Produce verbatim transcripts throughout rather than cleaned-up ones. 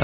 トー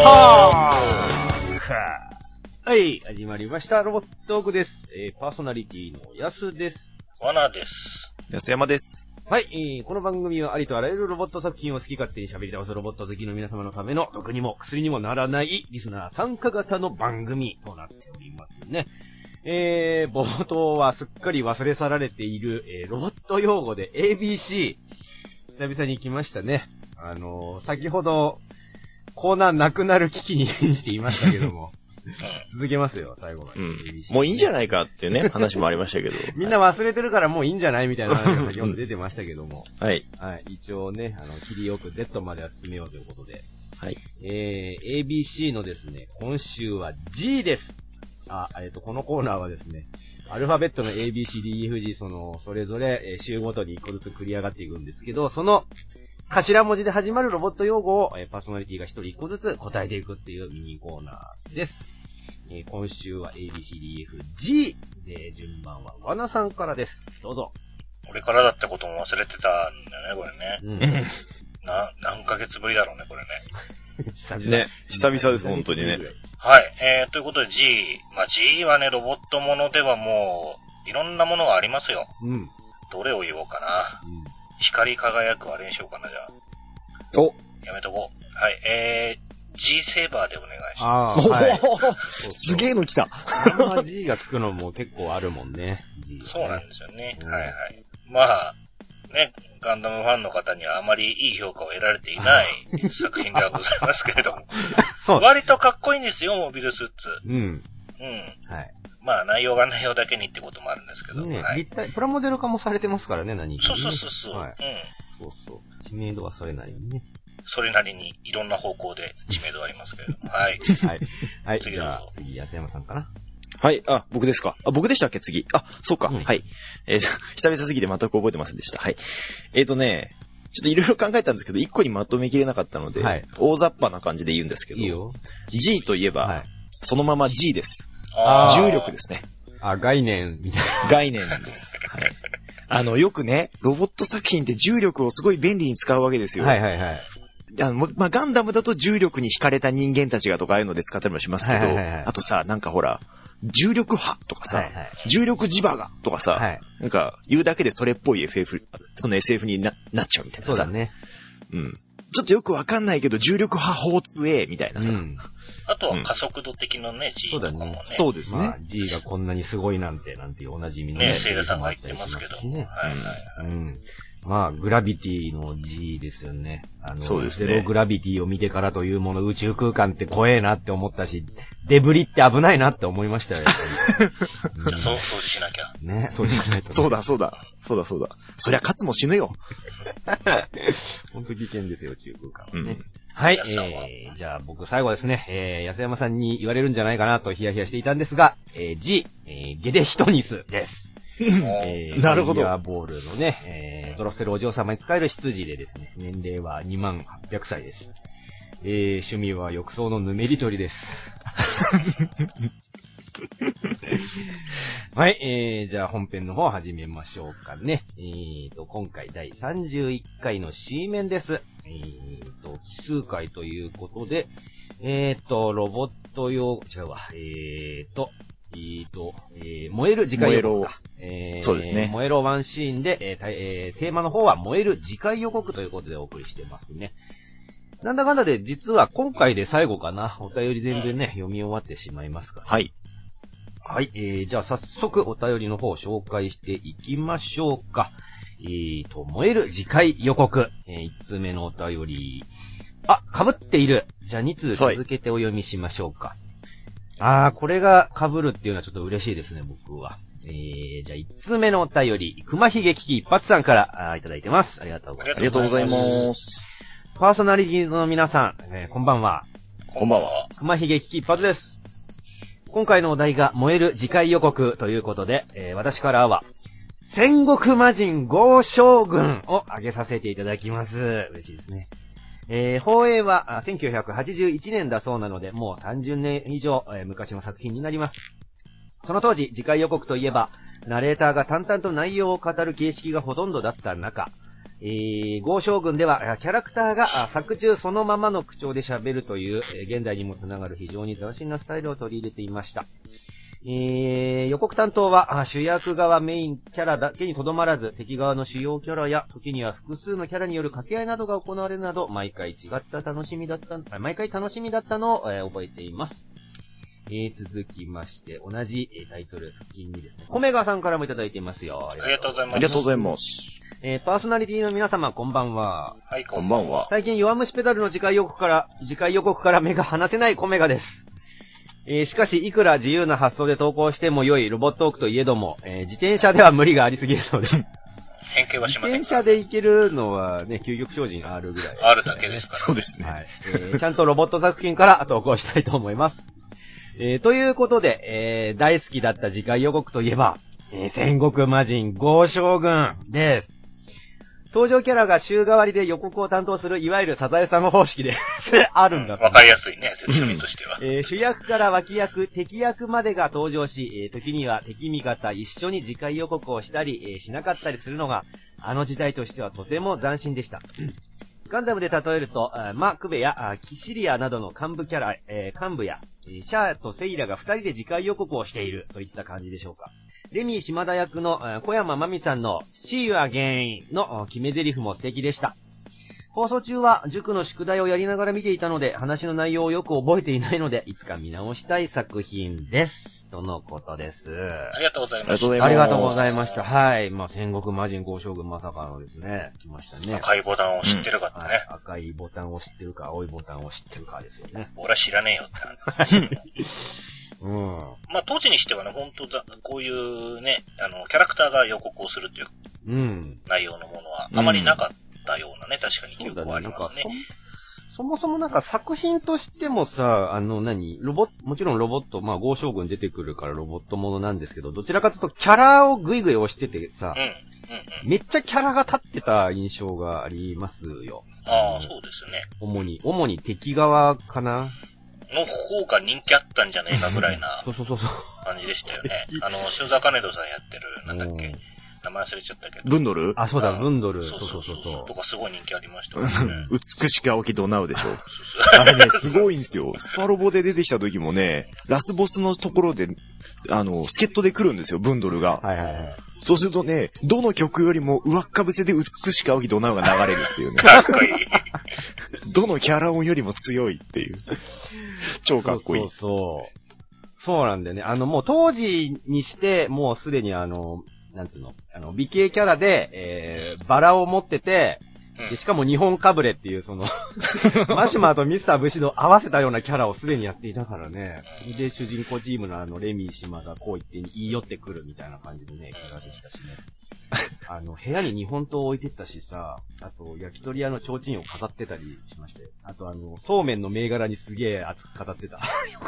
ク。はい、始まりました。ロボットークです。えー、パーソナリティのヤスです。 ワナです。 安山です。 はい、えー、この番組はありとあらゆるロボット作品を好き勝手に喋り倒すロボット好きの皆様のための毒にも薬にもならないリスナー参加型の番組となっておりますね。えー、冒頭はすっかり忘れ去られている、えー、ロボット用語で エービーシー。久々に来ましたね。あのー、先ほどコーナーなくなる危機に瀕していましたけども。続けますよ、最後まで。うん、 もういいんじゃないかっていうね、話もありましたけど。 みんな忘れてるからもういいんじゃないみたいな話が先ほど出てましたけども。 はい。 はい。一応ね、あの、切りよく Z までは進めようということで。 はい。 えー、エービーシー のですね、今週は G です。あ、えっと、このコーナーはですね、アルファベットの エービーシーディーイーエフジー、その、それぞれ、えー、週ごとに一個ずつ繰り上がっていくんですけど、その、頭文字で始まるロボット用語を、えー、パーソナリティが一人一個ずつ答えていくっていうミニコーナーです。えー、今週は エービーシーディーイーエフジー で、順番はワナさんからです。どうぞ。 俺からだってことも忘れてたんだよね、これね。うん。な、何ヶ月ぶりだろうね、これね。 久々ね。久々です、本当にね。 はい。えー、ということで G。まあ、G はね、ロボットものではもう、いろんなものがありますよ。 うん。 どれを言おうかな。うん、光り輝くあれにしようかな、じゃあ。 おやめとこう。はい。えー、G セーバーでお願いします。 ああ、はい。 すげえの来た。 まあ G がつくのも結構あるもんね。G ね、 そうなんですよね、うん。はいはい。まあ、ね、ガンダムファンの方にはあまりいい評価を得られていない作品ではございますけれども。そう。割とかっこいいんですよ、モビルスーツ。 うん。うん。 はい。まあ内容が内容だけにってこともあるんですけど。 ね、 はい、 立体、プラモデル化もされてますからね、何か、ね。 そうそうそうそう。はい、うん。 そうそう。知名度はそれなりにね。 それなりにいろんな方向で知名度はありますけれども。はい。 はい。はい。次じゃあ、次、安山さんかな。 はい。あ、僕ですか。あ、僕でしたっけ次。あ、そうか。うん、はい。えー、久々すぎて全く覚えてませんでした。はい。えーとね、ちょっといろいろ考えたんですけど、一個にまとめきれなかったので、はい、大雑把な感じで言うんですけど、 いいよ。 G といえば、はい、そのまま G です。重力ですね。 あ、概念みたいな。 概念なんです。はい。あの、よくね、ロボット作品って重力をすごい便利に使うわけですよ。 はいはいはい。 あの、まあ、ガンダムだと重力に惹かれた人間たちがとかああいうので使ったりもしますけど、はいはいはい、あとさ、なんかほら、重力波とかさ、はいはい、重力磁場がとかさ、はい、なんか言うだけでそれっぽい エフエフ、その エスエフ に な, なっちゃうみたいなさ。 そうだね。 うん。ちょっとよくわかんないけど重力波放通 A みたいなさ。うん、 あとは加速度的なね、うん、G とかもね。 そうですね。まあ、 G がこんなにすごいなんて、なんていうおなじみのね。 ね、セイラさんが言ってますけど。ね、はいはいはい。うんまあ、グラビティの G ですよね。あの、 そうですね。 ゼログラビティを見てからというもの、宇宙空間って怖えなって思ったし、デブリって危ないなって思いましたよ。 うん、じゃあ、そう、掃除しなきゃ。 ね、掃除しないと、ね。 そうだ、そうだ。そうだ、そうだ。そりゃ、勝つも死ぬよ。 本当危険ですよ、宇宙空間はね。うん、はい、えー、じゃあ僕最後ですね、えー、安山さんに言われるんじゃないかなとヒヤヒヤしていたんですが、えー、G、えー、ゲデヒトニスです。えー、 なるほど。 ファイヤーボールのね、えー、ドロッセルお嬢様に使える執事でですね、年齢はにまんはっぴゃくさいです。えー、趣味は浴槽のぬめり取りです。はい、えー、じゃあ本編の方始めましょうかね。えーと、今回だいさんじゅういっかいの C 面です。えーと、奇数回ということで、えーと、ロボット用、違うわ、えーと、えーと、えー、燃える次回予告か。 えー、そうですね。 燃えろワンシーンで、えーえー、テーマの方は燃える次回予告ということでお送りしてますね。なんだかんだで実は今回で最後かな。お便り全部ね、読み終わってしまいますから、ね。 はい。 はい、えー、じゃあ早速お便りの方を紹介していきましょうか。えーと、燃える次回予告。えー、いつつめのお便り。あ、被っている。じゃあに通続けてお読みしましょうか。はいあー、これが被るっていうのはちょっと嬉しいですね、僕は。えー、じゃあ、一通目のお便り、熊ひげ危機一発さんからあいただいてます。ありがとうございます。 ありがとうございます。 パーソナリティの皆さん、えー、こんばんは。 こんばんは。 熊ひげ危機一発です。今回のお題が燃える次回予告ということで、えー、私からは、戦国魔人豪将軍を挙げさせていただきます。嬉しいですね。えー、放映はせんきゅうひゃくはちじゅういちねんだそうなので、もうさんじゅうねん以上、えー、昔の作品になります。その当時、次回予告といえば、ナレーターが淡々と内容を語る形式がほとんどだった中、 えー、ゴー将軍では、キャラクターが作中そのままの口調で喋るという、えー、現代にもつながる非常に斬新なスタイルを取り入れていました。えー、予告担当は、主役側メインキャラだけにとどまらず、敵側の主要キャラや、時には複数のキャラによる掛け合いなどが行われるなど、毎回違った楽しみだった、毎回楽しみだったのを、えー、覚えています。えー、続きまして、同じ、えー、タイトル作品にですね、コメガさんからもいただいていますよ。 ありがとうございます。 ありがとうございます。 えー、パーソナリティの皆様、こんばんは。 はい、こんばんは。 最近、弱虫ペダルの次回予告から、次回予告から目が離せないコメガです。えー、しかし、いくら自由な発想で投稿しても良いロボットオークといえども、えー、自転車では無理がありすぎるので。 変形はしません。 自転車で行けるのはね、究極精進 R ぐらい、ね。 R だけですから、ね。 そうですね。はい。 えー、ちゃんとロボット作品から投稿したいと思います。えー、ということで、えー、大好きだった次回予告といえば、えー、戦国魔人ゴー将軍です。登場キャラが週替わりで予告を担当する、いわゆるサザエさん方式であるんだ、 うん。わかりやすいね、説明としては。 えー、主役から脇役、敵役までが登場し、えー、時には敵味方一緒に次回予告をしたり、えー、しなかったりするのが、あの時代としてはとても斬新でした。ガンダムで例えると、マ・クベやキシリアなどの幹部キャラ、えー、幹部や、シャアとセイラが二人で次回予告をしているといった感じでしょうか。レミー島田役の小山真美さんの See You Again の決め台詞も素敵でした。放送中は塾の宿題をやりながら見ていたので、話の内容をよく覚えていないので、いつか見直したい作品です。とのことです。 ありがとうございました。 ありがとうございました。はい。まあ、戦国魔人ゴー将軍まさかのですね、来ましたね。 赤いボタンを知ってるかってね、 うん。赤いボタンを知ってるか、青いボタンを知ってるかですよね。 俺は知らねえよって話。 うん。 まあ、当時にしてはね、本当だ、こういうね、あの、キャラクターが予告をするっていう、うん。内容のものは、あまりなかったようなね、うん、確かに記憶はありますね。 そもそもなんか作品としてもさ、あの何、ロボット、もちろんロボット、まあ、ゴー将軍出てくるからロボットものなんですけど、どちらかというとキャラをグイグイ押しててさ、うんうんうん、めっちゃキャラが立ってた印象がありますよ。 ああ、そうですね。 主に、主に敵側かなの方が人気あったんじゃねえかぐらいなそうそうそうそう感じでしたよね。あの、塩沢金戸さんやってる、なんだっけ、名前忘れちゃったけど。 ブンドルあ、そうだ、ブンドル。 そうそうそうそう。とかすごい人気ありましたよね。 美しく青きドナウでしょ。そうそうあれね、すごいんですよ。スパロボで出てきた時もね、ラスボスのところで、あの、助っ人で来るんですよ、ブンドルが。 はいはいはい。 そうするとね、どの曲よりも上っかぶせで美しく青きドナウが流れるっていうね。 かっこいい。 どのキャラ音よりも強いっていう。超かっこいい。 そうそうそう。そうなんだよね。あの、もう当時にして、もうすでにあの、なんつうの、あの、美形キャラで、えー、バラを持ってて、でしかも日本かぶれっていう、その、マシマーとミスター武士道合わせたようなキャラをすでにやっていたからね。で、主人公チームのあの、レミー島田こう言って言い寄ってくるみたいな感じのね、キャラでしたしね。あの、部屋に日本刀を置いてったしさ、あと、焼き鳥屋の提灯を飾ってたりしまして。あとあの、そうめんの銘柄にすげえ熱く飾ってた。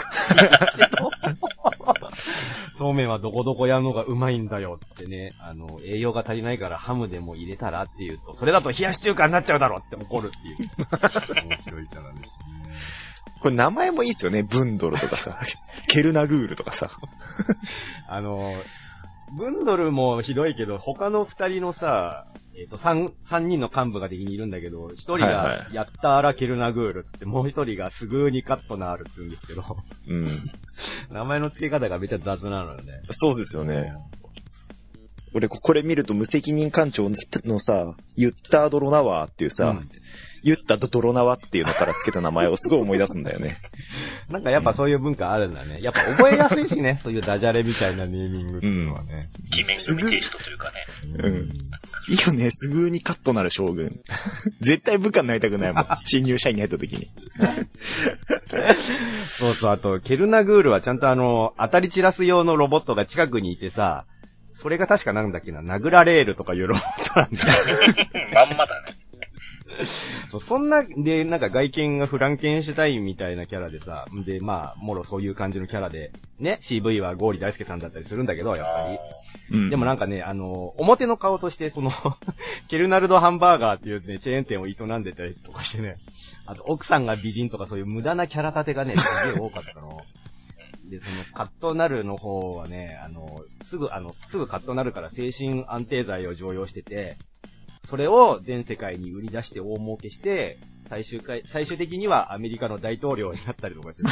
そうめんはどこどこやるのがうまいんだよってね、あの、栄養が足りないからハムでも入れたらって言うと、それだと冷やし中華になっちゃうだろって怒るっていう。面白いキャラでした。 これ名前もいいっすよね。ブンドルとかさ、ケルナグールとかさ。 あの、ブンドルもひどいけど、他の二人のさ、えっと、三、三人の幹部が敵にいるんだけど、一人が、やったーらケルナグールつって、もう一人がすぐにカットナールって言うんですけど、 うん。 名前の付け方がめちゃ雑なのよね。 そうですよね。俺、これ見ると無責任艦長のさ、ユッタードロナワーっていうさ、うん、ユッタドロナワっていうのから付けた名前をすごい思い出すんだよね。 なんかやっぱそういう文化あるんだね。やっぱ覚えやすいしね、そういうダジャレみたいなネーミングっていうのはね。 鬼面組テイストというかね。 うん。いいよね、すぐにカットなる将軍。絶対部下になりたくないもん。新入社員に入った時に。 そうそう、あと、ケルナグールはちゃんとあの、当たり散らす用のロボットが近くにいてさ、それが確かなんだっけな、殴られるとかいうロボットなんだ。まんまだね。 そう、そんな、で、なんか外見がフランケンシュタインみたいなキャラでさ、で、まあ、もろそういう感じのキャラで、ね、シーブイ はゴーリ大輔さんだったりするんだけど、やっぱり。うん、でもなんかね、あの、表の顔として、その、ケルナルドハンバーガーっていうね、チェーン店を営んでたりとかしてね、あと、奥さんが美人とかそういう無駄なキャラ立てがね、すげえ多かったの。で、その、カットナルの方はね、あの、すぐ、あの、すぐカットナルから精神安定剤を常用してて、 それを全世界に売り出して大儲けして、最終回、最終的にはアメリカの大統領になったりとかしてる。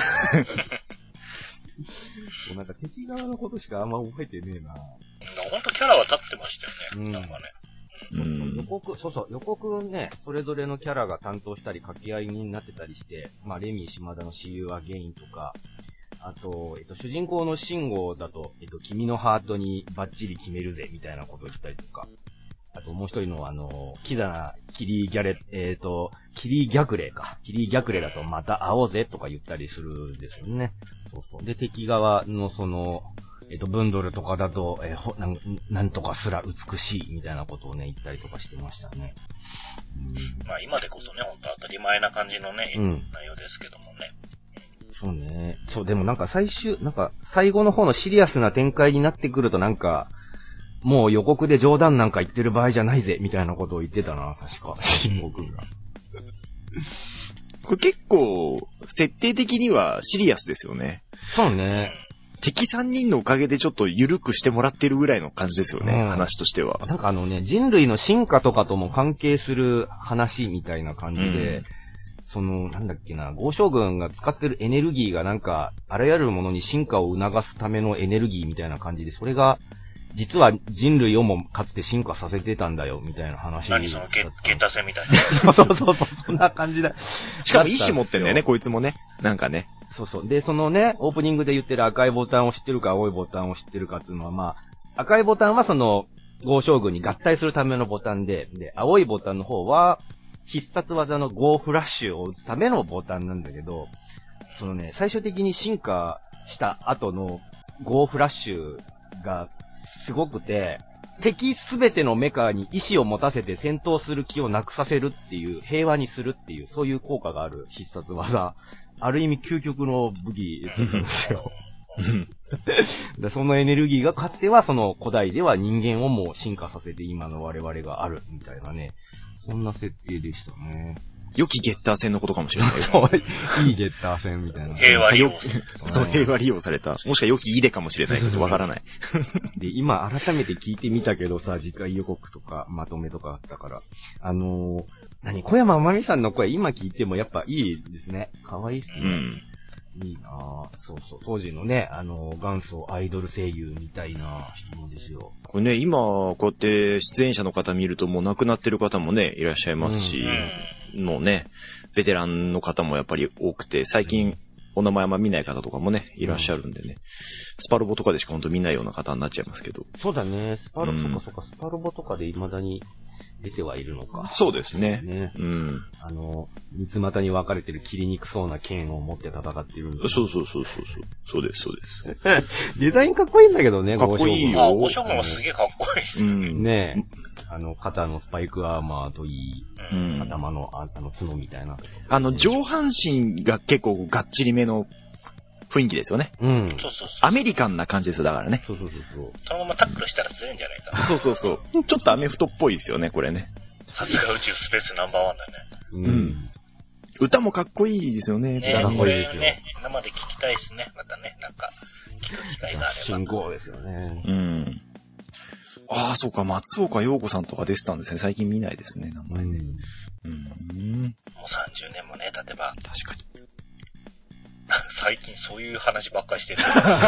もうなんか敵側のことしかあんま覚えてねえな。 ほんとキャラは立ってましたよね。うん、なんかね。 うん、予告、そうそう、予告ね、それぞれのキャラが担当したり掛け合いになってたりして、まあ、レミー島田の私有はゲインとか、あと、えっと、主人公のシンゴだと、えっと、君のハートにバッチリ決めるぜ、みたいなことを言ったりとか、あともう一人のあの、キザなキリギャレ、えっと、キリギャクレか。キリギャクレだとまた会おうぜとか言ったりするんですよね。そうそう。で、敵側のその、えっと、ブンドルとかだと、えー、ほなん、なんとかすら美しいみたいなことをね、言ったりとかしてましたね。 うん、まあ今でこそね、ほんと当たり前な感じのね、うん、内容ですけどもね。 そうね。そう、でもなんか最終、なんか最後の方のシリアスな展開になってくるとなんか、もう予告で冗談なんか言ってる場合じゃないぜ、みたいなことを言ってたな、確か、慎吾くんが。 これ結構、設定的にはシリアスですよね。 そうね。 敵さんにんのおかげでちょっと緩くしてもらってるぐらいの感じですよね、うん、話としては。 なんかあのね、人類の進化とかとも関係する話みたいな感じで、うん、その、なんだっけな、豪将軍が使ってるエネルギーがなんか、あらゆるものに進化を促すためのエネルギーみたいな感じで、それが、実は人類をもかつて進化させてたんだよ、みたいな話。 何そのゲ、ゲッタ戦みたいな。そうそうそう、そんな感じだ。 しかも意志持ってんだよね、こいつもね。なんかね。 そうそう。で、そのね、オープニングで言ってる赤いボタンを知ってるか青いボタンを知ってるかっていうのは、まあ、赤いボタンはその、豪将軍に合体するためのボタンで、で、青いボタンの方は、必殺技のゴーフラッシュを打つためのボタンなんだけど、そのね、最終的に進化した後のゴーフラッシュが、すごくて、敵すべてのメカに意志を持たせて戦闘する気をなくさせるっていう、平和にするっていう、そういう効果がある必殺技。ある意味究極の武器なんですよ。でそのエネルギーがかつてはその古代では人間をもう進化させて今の我々があるみたいなね。そんな設定でしたね。 良きゲッター戦のことかもしれない。 そう、いいゲッター戦みたいな。 平和利用。 そう、平和利用された。もしくは良きイデかもしれないけど、わからない。 で、今改めて聞いてみたけどさ、次回予告とかまとめとかあったから。あのー、何小山まみさんの声今聞いてもやっぱいいですね。可愛いっすね。うん。いいなぁ。そうそう。当時のね、あの、元祖アイドル声優みたいな人ですよ。 これね、今、こうやって出演者の方見るともう亡くなってる方もね、いらっしゃいますし、うん、もうね、ベテランの方もやっぱり多くて、最近お名前あんま見ない方とかもね、いらっしゃるんでね、うん、スパロボとかでしかほんと見ないような方になっちゃいますけど。 そうだね、スパロボ、うん、そっかそっか、スパロボとかで未だに出てはいるのか。 そうですね。 ね。うん。あの、三つ股に分かれてる切りにくそうな剣を持って戦ってるんです。 そうそうそうそう。そうです、そうです。 デザインかっこいいんだけどね、 かっこいいよ。 あ、五将軍もすげえかっこいいっすね。うん、 ねえ。あの、肩のスパイクアーマーといい、うん、頭の、あ, あの、角みたいな。 あの、上半身が結構がっちりめの雰囲気ですよね。 うん。 そうそうそう。 アメリカンな感じですよ、だからね。 そうそうそうそう。 そのままタックルしたら強いんじゃないかな。 そうそうそう。ちょっとアメフトっぽいですよね、これね。 さすが宇宙スペースナンバーワンだね。 うん。歌もかっこいいですよね。 ねえ、これね、生で聞きたいですね。またね、なんか、聞く機会があれば。 信号ですよね。 うん。ああ、そうか、松岡洋子さんとか出てたんですね。最近見ないですね、名前ね。うん。うん、 もうさんじゅうねんもね、経てば。 確かに。 最近そういう話ばっかりしてる。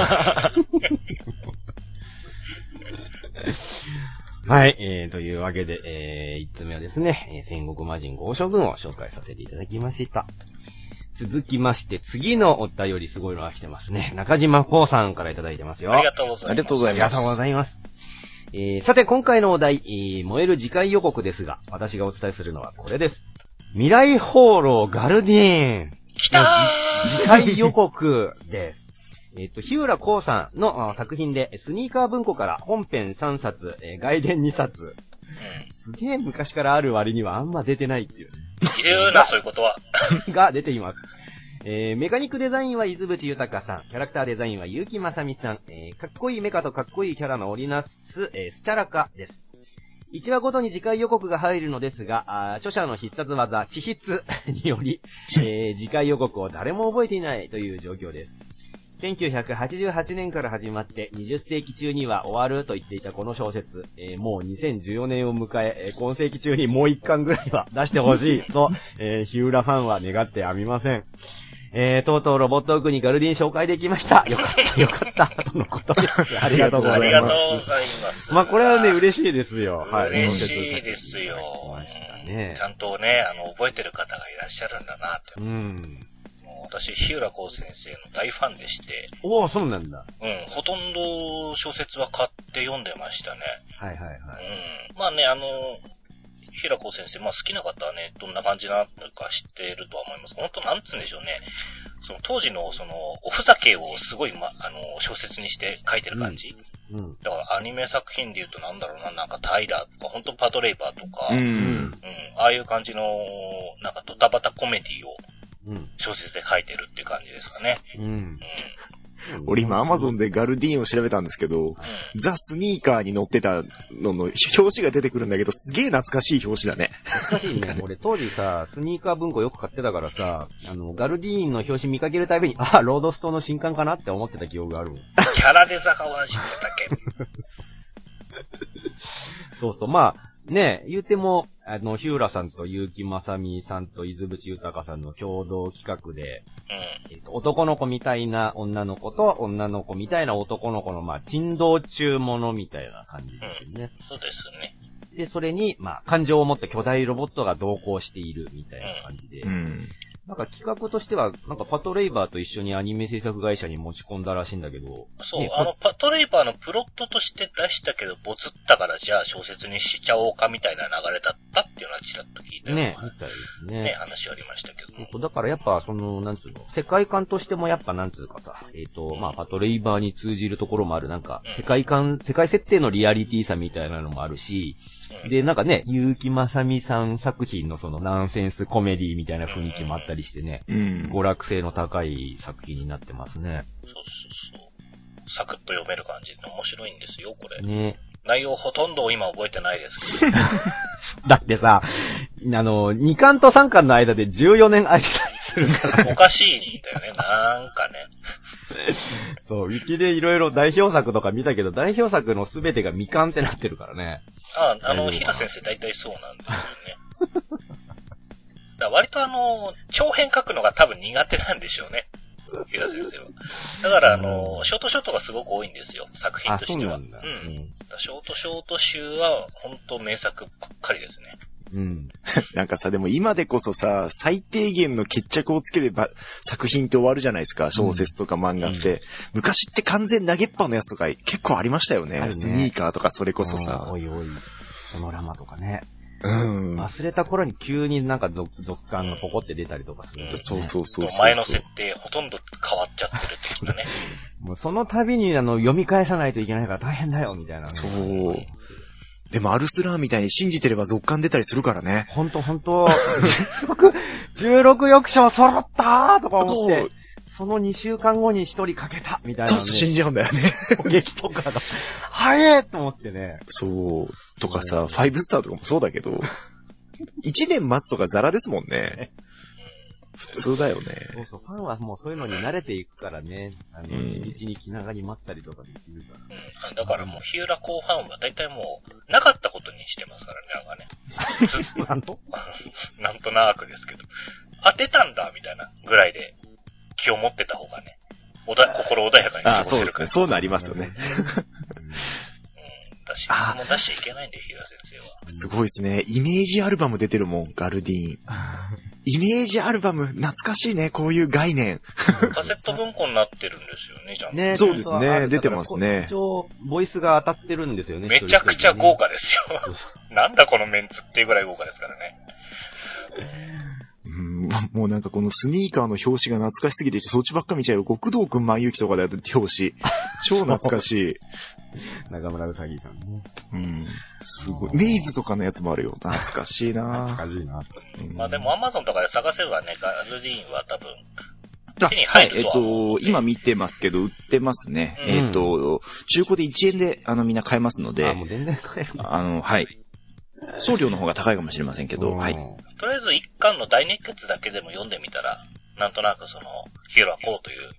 はい、えー、というわけで、えー、いつつめはですね、えー、戦国魔人豪将軍を紹介させていただきました。続きまして、次のお便りすごいのが来てますね。中島こうさんからいただいてますよ。 ありがとうございます。 ありがとうございます。 ありがとうございます。えー、さて、今回のお題、えー、燃える次回予告ですが、私がお伝えするのはこれです。未来放浪ガルディーン。 来たー次回予告です。えっと、日浦光さんの作品で、スニーカー文庫から本編さんさつ、えー、外伝にさつ。うん、すげえ昔からある割にはあんま出てないっていうね。 言うな、そういうことは。 が出ています。えー、メカニックデザインは伊豆淵豊さん、キャラクターデザインは結城正美さん、えー、かっこいいメカとかっこいいキャラの織りなす、えー、スチャラカです。いちわごとに次回予告が入るのですが、あ著者の必殺技、地筆により、えー、次回予告を誰も覚えていないという状況です。 せんきゅうひゃくはちじゅうはちねんから始まってにじゅっせいき中には終わると言っていたこの小説、えー、もうにせんじゅうよねんを迎え、えー、今世紀中にもう一巻ぐらいは出してほしいと、えー、日浦ファンは願ってやみません。えー、とうとうロボットオクにガルディン紹介できました。よかった、よかった、とのことです。ありがとうございます。ありがとうございます。 まあ、これはね、嬉しいですよ。 はい。嬉しいですよ。 ね、 ちゃんとね、あの、覚えてる方がいらっしゃるんだなって。うん。もう私、日浦光先生の大ファンでして。 おお、そうなんだ。 うん、ほとんど小説は買って読んでましたね。 はいはいはい。 うん。まあね、あの、日浦光先生、まあ好きな方はね、どんな感じなのか知っているとは思います。本当なんつうんでしょうね。その当時のその、おふざけをすごい、ま、あの、小説にして書いてる感じ。うん。うん、だからアニメ作品で言うとなんだろうな、なんかタイラーとか、本当パトレイバーとか、うん、うん。ああいう感じの、なんかドタバタコメディを、小説で書いてるっていう感じですかね。うん。うん俺今アマゾンでガルディーンを調べたんですけど、うん、ザ・スニーカーに載ってたのの表紙が出てくるんだけど、すげえ懐かしい表紙だね。 懐かしいね。俺当時さ、スニーカー文庫よく買ってたからさ、あの、ガルディーンの表紙見かけるたびに、あ、ロードストの新刊かなって思ってた記憶があるもん。 キャラデザが同じだったっけそうそう、まあ、ねえ、言うても、あの、日浦さんと結城正美さんと伊豆淵豊さんの共同企画で、うん、えっと、男の子みたいな女の子と女の子みたいな男の子の、まあ、珍道中ものみたいな感じですよね、 うん。そうですね。 で、それに、まあ、感情を持った巨大ロボットが同行しているみたいな感じで、うんうんなんか企画としては、なんかパトレイバーと一緒にアニメ制作会社に持ち込んだらしいんだけど。 そう、ね、あの、パトレイバーのプロットとして出したけど、ボツったからじゃあ小説にしちゃおうかみたいな流れだったっていうのはちらっと聞いたよね。みたいですね。 ね、話ありましたけど。 だからやっぱ、その、なんつうの、世界観としてもやっぱなんつうかさ、えっと、うん、まあ、パトレイバーに通じるところもある、なんか、世界観、世界設定のリアリティさみたいなのもあるし、で、なんかね、結城正美さん作品のそのナンセンスコメディみたいな雰囲気もあったりしてね、うん、娯楽性の高い作品になってますね。 そうそうそう。サクッと読める感じで面白いんですよ、これ。 ね。 内容ほとんど今覚えてないですけど。 だってさ、あの、にかんとさんかんの間でじゅうよねん空いてたりするから、ね。 おかしいんだよね、なんかね。 そう、ウィキでいろいろ代表作とか見たけど、代表作のすべてが未完ってなってるからね。 ああ、あの、平先生大体そうなんですよね。だ割とあの、長編書くのが多分苦手なんでしょうね。平先生は。だからあの、ショートショートがすごく多いんですよ、作品としては。うんうん。ショートショート集は本当名作ばっかりですね。 うん。なんかさ、でも今でこそさ、最低限の決着をつければ作品って終わるじゃないですか、小説とか漫画って。うん、昔って完全投げっぱのやつとか結構ありましたよね。ねスニーカーとかそれこそさ。 おいおい。ソノラマとかね。うん。忘れた頃に急になんか続、続感がポコって出たりとかする、ねうん。 そうそうそうそう。 前の設定ほとんど変わっちゃってる的なね。 もうその度にあの、読み返さないといけないから大変だよ、みたいな、ね。 そう。でもアルスラーみたいに信じてれば続刊出たりするからね。 ほんとほんと。じゅうろく、じゅうろく読書揃ったーとか思って。そのにしゅうかんごに一人かけたみたいな、ね。 信じちゃうんだよね。 攻撃とかが。早えと思ってね。 そう。とかさ、ファイブスターとかもそうだけど、いちねん待つとかザラですもんね。普通だよね。 そうそう、ファンはもうそういうのに慣れていくからね。あの、地道に気長に待ったりとかできるから。 うん。だからもう、日浦後半は大体もう、なかったことにしてますからね、なんかね。 なんとなんとなくですけど。当てたんだ、みたいなぐらいで気を持ってた方がね、おだ、心穏やかに過ごせるから。 あ、そうですね。そうなりますよね。 だし、いつも出しちゃいけないんで、日浦先生は。 すごいですね。イメージアルバム出てるもん、ガルディーン。イメージアルバム、懐かしいね、こういう概念。 カセット文庫になってるんですよね、ちゃんと。 ね、そうですね、出てますね。 一応、ボイスが当たってるんですよね。 めちゃくちゃ豪華ですよ。なんだこのメンツっていうぐらい豪華ですからね。 うん、もうなんかこのスニーカーの表紙が懐かしすぎて、そっちばっか見ちゃうよ。極道くん万有記とかでやって表紙。超懐かしい。 中村うさぎさんね。 うん。すごい。メイズとかのやつもあるよ。懐かしいな懐かしいな、 うん、まあでもアマゾンとかで探せばね、ガルディーンは多分、手に入るとは思う、 はい、えっ、ー、と、今見てますけど、売ってますね。うん、えっ、ー、と、中古でいちえんで、あの、みんな買えますので。 あ、もう全然買える。 あの、はい。送料の方が高いかもしれませんけど、はい。 とりあえず一巻の大熱血だけでも読んでみたら、なんとなくその、ヒーローはこうという、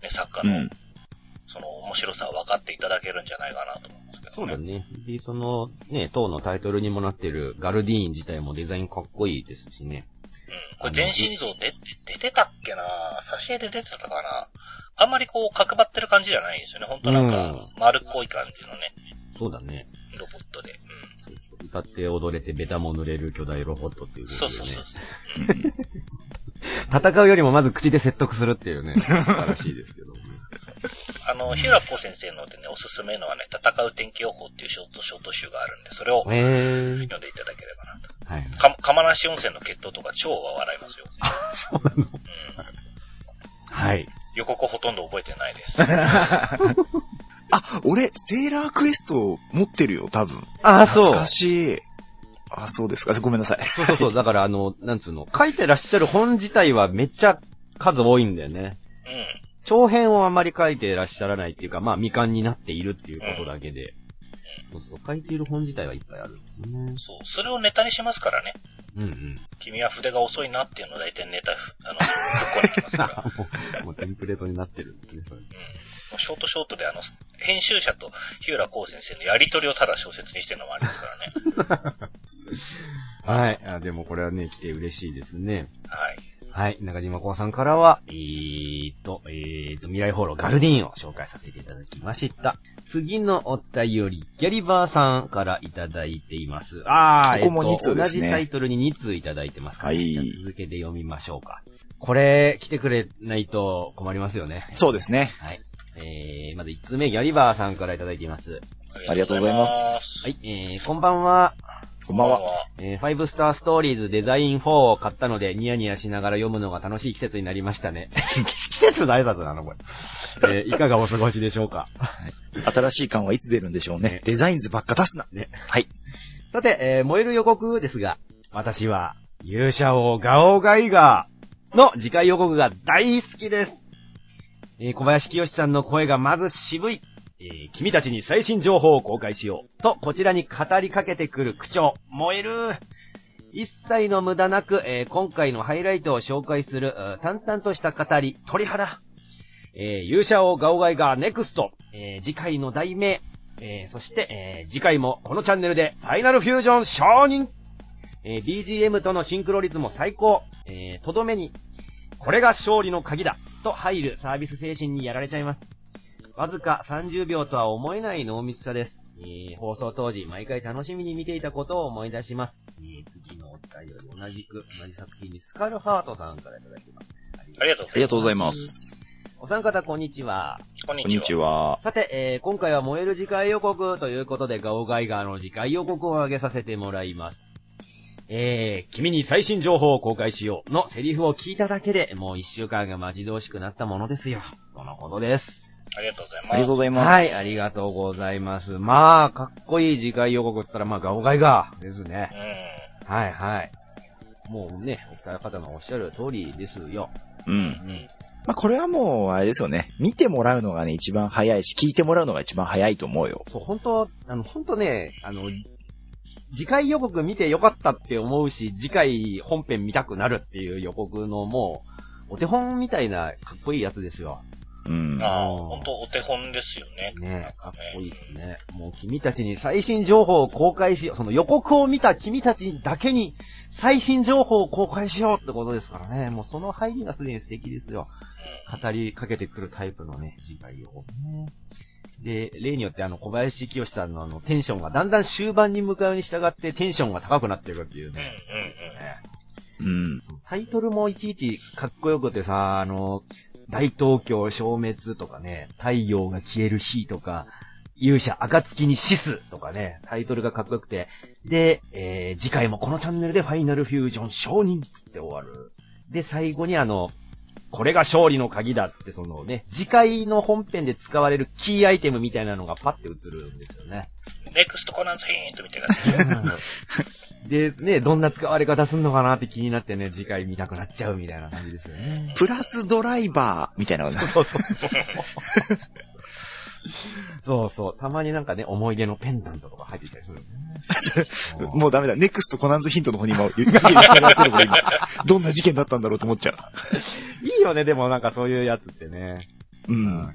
ね、作家の、うん、その面白さを分かっていただけるんじゃないかなと思うんですけどね。 そうだね。で、その、ね、当のタイトルにもなってるガルディーン自体もデザインかっこいいですしね。 うん。これ全身像で出てたっけな挿絵で出てたかなあんまりこう角張ってる感じじゃないんですよね。ほんとなんか、丸っこい感じのね。 うん、そうだね。 ロボットで。うん。 そうそう、歌って踊れてベタも塗れる巨大ロボットっていう、ね。 そうそうそうそう、 うん。戦うよりもまず口で説得するっていうね、素晴らしいですけど、ね。 あの、日浦子先生のでね、おすすめのはね、戦う天気予報っていうショート、ショート集があるんで、それを読んでいただければなと。はい。か、釜梨温泉の決闘とか超笑いますよ。 あ、そうなの、うん、はい。 予告ほとんど覚えてないです。 あ、俺、セーラークエスト持ってるよ、多分。 あ、そう。 懐かしい。あ、そうですか。ごめんなさい。 そうそうそう。だからあの、なんつうの、書いてらっしゃる本自体はめっちゃ数多いんだよね。 うん。 長編をあまり書いてらっしゃらないっていうか、まあ未完になっているっていうことだけで。うん、そうそう。書いている本自体はいっぱいあるんですね。 そう。それをネタにしますからね。 うんうん。 君は筆が遅いなっていうのを大体ネタ、あの、ぶっこんできますから。 もう、もうテンプレートになってるんですね、それ。うん。 ショートショートであの、編集者と日浦光先生のやりとりをただ小説にしてるのもありますからね。 はい。あ、でもこれはね、来て嬉しいですね。 はい。 はい。中島光さんからは、えーと、えーと、未来放浪ガルディーンを紹介させていただきました。次のお便り、ギャリバーさんからいただいています。あー、 ここもに通ですね。 同じタイトルにに通いただいてますから、ね。 はい。 じゃあ続けて読みましょうか。これ、来てくれないと困りますよね。 そうですね。 はい。えー、まずいち通目、ギャリバーさんからいただいています。 ありがとうございます。 はい、えー、こんばんは。 こんばんは。 えー、ファイブスターストーリーズデザインフォーを買ったので、ニヤニヤしながら読むのが楽しい季節になりましたね。季節の挨拶なのこれ。えー、いかがお過ごしでしょうか。はい、 新しい感はいつ出るんでしょうね。ね、デザイン図ばっか出すな。 ね。 はい。 さて、えー、燃える予告ですが、私は、勇者王ガオガイガーの次回予告が大好きです。えー、小林清さんの声がまず渋い。えー、君たちに最新情報を公開しよう。と、こちらに語りかけてくる口調。燃える。一切の無駄なく、えー、今回のハイライトを紹介する、淡々とした語り。鳥肌。えー、勇者王ガオガイガーネクスト。えー、次回の題名。えー、そして、えー、次回もこのチャンネルでファイナルフュージョン承認。えー、ビージーエム とのシンクロ率も最高。えー、とどめに、これが勝利の鍵だ。と入るサービス精神にやられちゃいます。わずかさんじゅうびょうとは思えない濃密さです。えー、放送当時、毎回楽しみに見ていたことを思い出します。えー、次のお便り同じく、同じ作品にスカルハートさんからいただきます。 ありがとうございます。 ありがとうございます。 お三方、こんにちは。 こんにちは。 こんにちは。 さて、えー、今回は燃える次回予告ということで、ガオガイガーの次回予告を上げさせてもらいます。えー、君に最新情報を公開しようのセリフを聞いただけで、もう一週間が待ち遠しくなったものですよ。そのことです。 ありがとうございます。 ありがとうございます。 はい、ありがとうございます。まあ、かっこいい次回予告って言ったら、まあ、ガオガイガーですね。うん。はいはい。もうね、お二方のおっしゃる通りですよ。 うん。うん。まあ、これはもう、あれですよね。見てもらうのがね、一番早いし、聞いてもらうのが一番早いと思うよ。 そう、本当あの、本当ね、あの、次回予告見てよかったって思うし、次回本編見たくなるっていう予告のもう、お手本みたいなかっこいいやつですよ。 うん。 ああ、ほんとお手本ですよね。 ねかっこいいですね。もう君たちに最新情報を公開しよう。その予告を見た君たちだけに最新情報を公開しようってことですからね。もうその入りがすでに素敵ですよ。語りかけてくるタイプのね、次回予告ね。で、例によってあの小林清さんのあのテンションがだんだん終盤に向かうに従ってテンションが高くなっていくっていうね。 うんうんうん。うん。 タイトルもいちいちかっこよくてさ、あの、大東京消滅とかね、太陽が消える日とか、勇者暁に死すとかね、タイトルがかっこよくて、で、えー、次回もこのチャンネルでファイナルフュージョン承認って終わる。で、最後にあの、これが勝利の鍵だってそのね、次回の本編で使われるキーアイテムみたいなのがパッて映るんですよね。 ネクストコナンズヒントみたいな感じで。で、ね、どんな使われ方すんのかなって気になってね、次回見たくなっちゃうみたいな感じですよね。 プラスドライバーみたいなことね。 そうそうそう。そうそう。たまになんかね、思い出のペンダントとか入ってきたりするよね。もうダメだ。ネクストコナンズヒントの方に今、すげえ伝えられてるから今。どんな事件だったんだろうと思っちゃう。 いいよね、でもなんかそういうやつってね。 うん。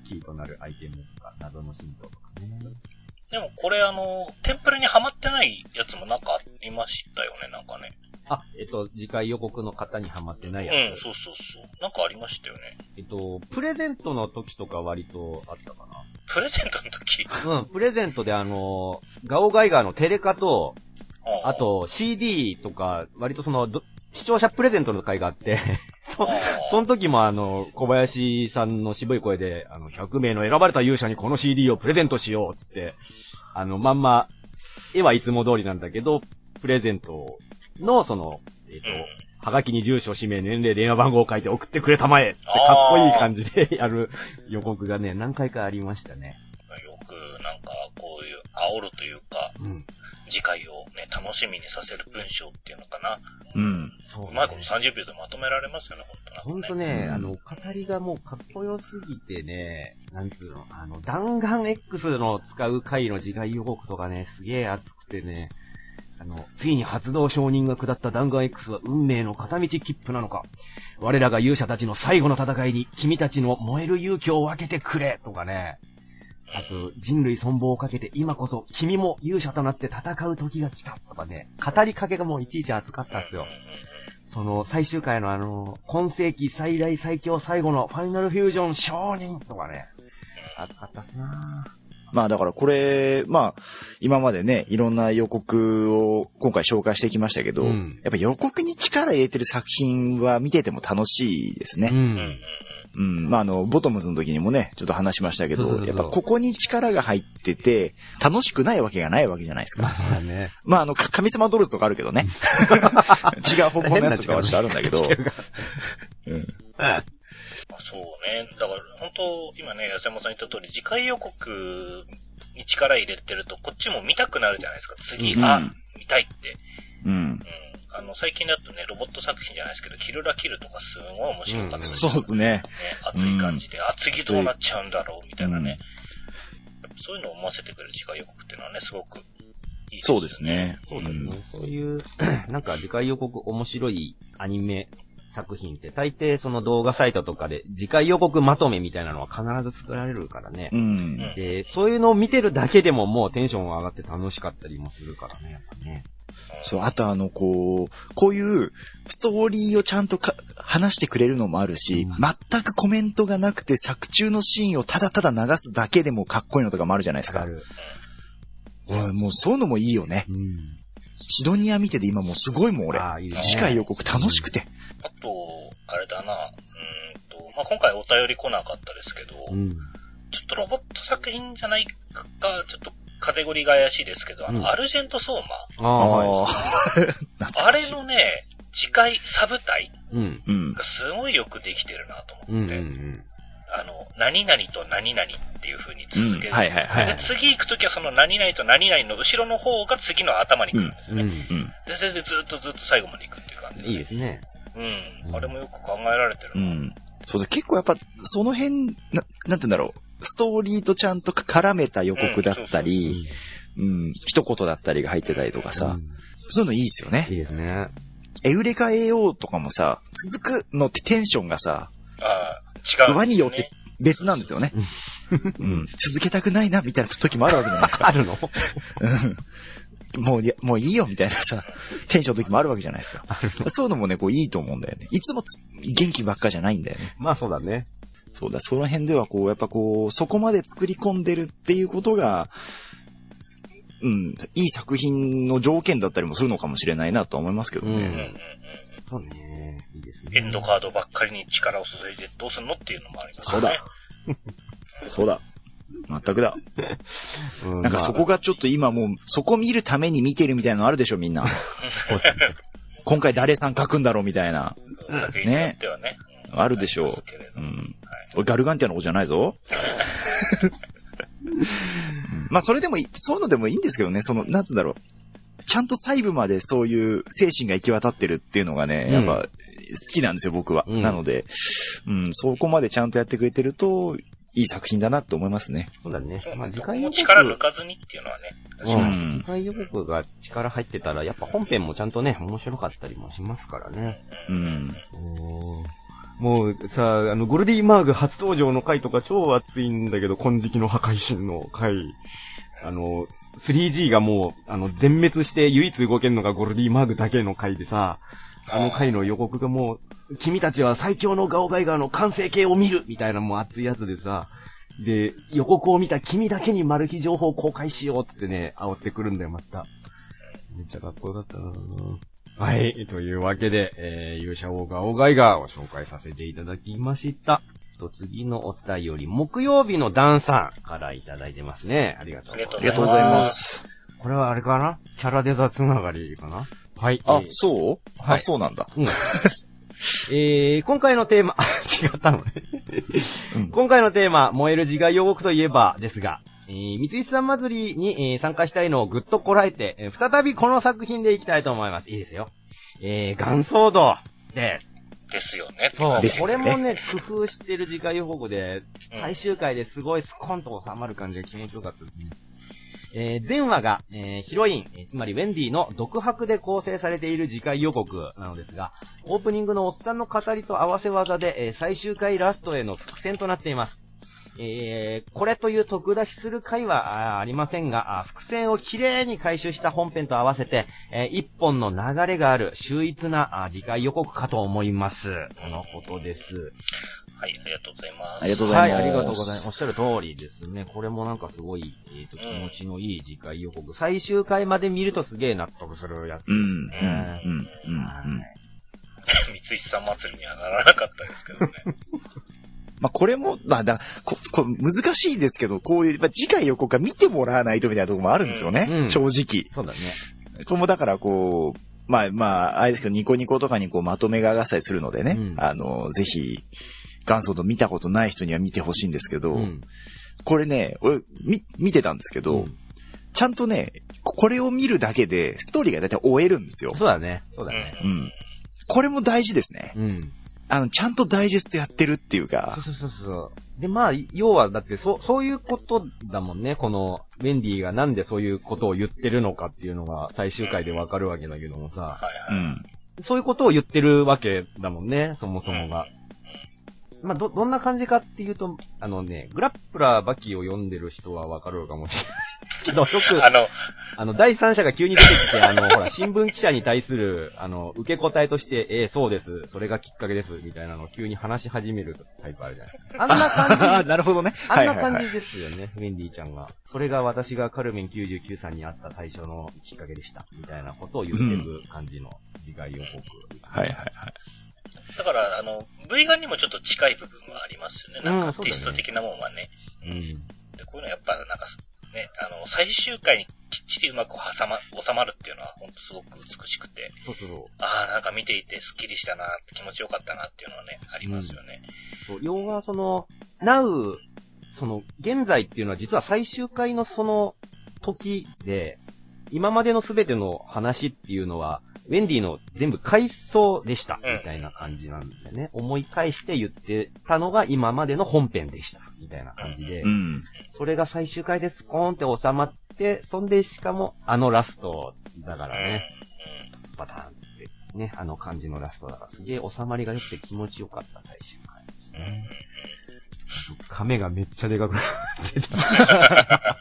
キーとなるアイテムとか、謎のヒントとかね。 でもこれあの、テンプレにはまってないやつもなんかありましたよね、なんかね。 あ、えっと、次回予告の方にはまってないやつ。 うん、そうそうそう。なんかありましたよね。 えっと、プレゼントの時とか割とあったかな。 プレゼントの時うん、プレゼントであの、ガオガイガーのテレカと、あと シーディー とか、割とその、視聴者プレゼントの会があって、そ、その時もあの、小林さんの渋い声で、あの、ひゃくめいの選ばれた勇者にこの シーディー をプレゼントしよう、つって、あの、まんま、絵はいつも通りなんだけど、プレゼントの、その、えっと、はがきに住所、氏名、年齢、電話番号を書いて送ってくれたまえってかっこいい感じでやる予告がね、何回かありましたね。 よく、なんか、こういう、煽るというか、うん、次回をね、楽しみにさせる文章っていうのかな。うん。そう、ね。うまいことさんじゅうびょうでまとめられますよね、 ほんとね。ほんとね、あの、語りがもうかっこよすぎてね、なんつうの、あの、弾丸 X の使う回の次回予告とかね、すげえ熱くてね、あの、ついに発動承認が下った弾丸 X は運命の片道切符なのか。我らが勇者たちの最後の戦いに君たちの燃える勇気を分けてくれとかね。あと、人類存亡をかけて今こそ君も勇者となって戦う時が来たとかね。語りかけがもういちいち熱かったっすよ。その、最終回のあの、今世紀最大最強最後のファイナルフュージョン承認とかね。熱かったっすなぁ。 まあだからこれ、まあ、今までね、いろんな予告を今回紹介してきましたけど、うん、やっぱ予告に力入れてる作品は見てても楽しいですね。うん。うん。まああの、ボトムズの時にもね、ちょっと話しましたけど、そうそうそう、やっぱここに力が入ってて、楽しくないわけがないわけじゃないですか。まあそうだね。まああの、神様ドルズとかあるけどね。違う方向のやつとかはちょっとあるんだけど。うん。 そうね。だから、本当今ね、安山さん言った通り、次回予告に力入れてると、こっちも見たくなるじゃないですか。次、うん、あ、見たいって。うん。うん。あの、最近だとね、ロボット作品じゃないですけど、キルラキルとかすごい面白かったです、 うん、そうですね。ね、 熱い感じで、うん、あ、次どうなっちゃうんだろう、みたいなね。うん、そういうのを思わせてくれる次回予告っていうのはね、すごくいいですね。 そうですね。 そうですね。うん、そういう、なんか次回予告面白いアニメ、作品って大抵その動画サイトとかで次回予告まとめみたいなのは必ず作られるからね。うん。で、そういうのを見てるだけでももうテンション上がって楽しかったりもするからね、やっぱね。 そう、あとあの、こう、こういうストーリーをちゃんとか話してくれるのもあるし、うん、全くコメントがなくて作中のシーンをただただ流すだけでもかっこいいのとかもあるじゃないですか。ある。うん、もうそういうのもいいよね。うん。シドニア見てて今もうすごいもん俺。ああ、いいね。次回予告楽しくて。 あと、あれだな、うーんと、まあ、今回お便り来なかったですけど、うん、ちょっとロボット作品じゃないか、ちょっとカテゴリーが怪しいですけど、あの、うん、アルジェントソーマー。ああ。あれのね、次回サブ隊がすごいよくできてるなと思って、うんうんうん、あの、何々と何々っていう風に続ける、うん。はいはいはい。で、次行くときはその何々と何々の後ろの方が次の頭に来るんですね。うんうんうん、で、それでずっとずっと最後まで行くっていう感じで、ね。 いいですね。 うん。あれもよく考えられてるな。うん。 そうだ、結構やっぱ、その辺、な、なんて言うんだろう。ストーリーとちゃんと絡めた予告だったり、うん、一言だったりが入ってたりとかさ、うん、そういうのいいですよね。 いいですね。 エウレカ エーオー とかもさ、続くのってテンションがさ、 ああ、違うんですよね。 輪によって別なんですよね。うん。続けたくないな、みたいな時もあるわけじゃないですか。 あるのうん。もういや、もういいよみたいなさ、テンションの時もあるわけじゃないですか。そういうのもね、こういいと思うんだよね。いつも元気ばっかじゃないんだよね。 まあそうだね。 そうだ、その辺ではこう、やっぱこう、そこまで作り込んでるっていうことが、うん、いい作品の条件だったりもするのかもしれないなと思いますけどね。うん、 そうね。いいですね。 エンドカードばっかりに力を注いでどうすんのっていうのもありますよね。 そうだ。そうだ。全くだ。うん、なんかそこがちょっと今もう、そこ見るために見てるみたいなのあるでしょ、みんな。今回誰さん書くんだろうみたいな。 ね。ではね、 うん、あるでしょう。うん。はい、ガルガンティアの子じゃないぞ。まあそれでもいい、そういうのでもいいんですけどね、その、なんつうんだろう。ちゃんと細部までそういう精神が行き渡ってるっていうのがね、やっぱ好きなんですよ、僕は。うん、なので、うん、そこまでちゃんとやってくれてると、いい作品だなって思いますね。 そうだね。まあ、次回予告。 力抜かずにっていうのはね。 確かに。次回予告が力入ってたら、やっぱ本編もちゃんとね、面白かったりもしますからね。うん。 もうさ、あの、ゴルディマーグ初登場の回とか超熱いんだけど、金色の破壊神の回。あの、スリージー がもう、あの、全滅して唯一動けんのがゴルディマーグだけの回でさ、あの回の予告がもう、君たちは最強のガオガイガーの完成形を見るみたいなもう熱いやつでさ、で、予告を見た君だけにマル秘情報を公開しようってね、煽ってくるんだよ、また。めっちゃかっこよかったなぁ。はい。というわけで、えー、勇者王ガオガイガーを紹介させていただきました。と、次のお便り、木曜日のダンさんからいただいてますね。ありがとうございます。 ありがとうございます。 これはあれかな？キャラデザつながりかな？はい。 あ、 えー、 そう、はい、あ、そうなんだ。うん。 えー、今回のテーマ、違ったのね、うん。今回のテーマ、燃える自害予告といえばですが、えー、三石さん祭りに、えー、参加したいのをぐっとこらえて、えー、再びこの作品でいきたいと思います。いいですよ。えー、ガンソードです。 ですよね。 そう。これもね、工夫してる次回予告で、最終回ですごいスコンと収まる感じが気持ちよかったですね。えー、前話が、えー、ヒロイン、えー、つまりウェンディの独白で構成されている次回予告なのですが、オープニングのおっさんの語りと合わせ技で、えー、最終回ラストへの伏線となっています。えー、これという特出しする回は あ, ありませんが、伏線をきれいに回収した本編と合わせて、えー、一本の流れがある秀逸な次回予告かと思います。とのことです。 はい、ありがとうございます。 ありがとうございます。 はい、ありがとうございます。おっしゃる通りですね。これもなんかすごい、えっ、ー、と、気持ちのいい次回予告、うん。最終回まで見るとすげえ納得するやつですね。うん、うん、うん、うん。 三石さん祭りにはならなかったですけどね。 まあ、これも、まあ、だこ、こ難しいですけど、こういう、まあ、次回予告は見てもらわないとみたいなところもあるんですよね。うん、正直。 そうだね。 これもだからこう、まあ、まあ、あれですけど、ニコニコとかにこう、まとめが上がったりするのでね、うん、あの、ぜひ、元祖と見たことない人には見てほしいんですけど、うん、これね、俺、み、見てたんですけど、うん、ちゃんとね、これを見るだけで、ストーリーがだいたい終えるんですよ。 そうだね。そうだね。 うん。これも大事ですね。うん。あの、ちゃんとダイジェストやってるっていうか。 そうそうそうそう。で、まあ、要は、だって、そう、そういうことだもんね。この、ウェンディがなんでそういうことを言ってるのかっていうのが最終回でわかるわけだけどもさ。はいはい。うん。そういうことを言ってるわけだもんね、そもそもが。まあ、ど、どんな感じかっていうと、あのね、グラップラーバキを読んでる人はわかるかもしれないけど、よく、あの、あの、第三者が急に出てきて、あの、ほら、新聞記者に対する、あの、受け答えとして、ええー、そうです、それがきっかけです、みたいなのを急に話し始めるタイプあるじゃないですか。あんな感じ。 なるほどね。 あんな感じですよね、はいはいはい、ウェンディちゃんが。それが私がカルメンきゅうじゅうきゅうさんに会った最初のきっかけでした、みたいなことを言ってる感じの次回予告です、ね、 はいはいはい。 だから、あの、V ガンにもちょっと近い部分はありますよね。なんかテスト的なもんはね。うん。で、こういうのやっぱ、なんか、ね、あの、最終回にきっちりうまく挟ま、収まるっていうのは、ほんとすごく美しくて。そうそう。ああ、なんか見ていてスッキリしたな、気持ちよかったなっていうのはね、ありますよね。 うん、そう、要はその、Now、その、現在っていうのは実は最終回のその時で、今までのすべての話っていうのは、ウェンディの全部回想でした、みたいな感じなんだよね。うん、思い返して言ってたのが今までの本編でした、みたいな感じで。うん、それが最終回でスコーンって収まって、そんでしかもあのラストだからね。バターンってね、あの感じのラストだからすげえ収まりが良くて気持ちよかった最終回ですね。亀がめっちゃでかくなってた。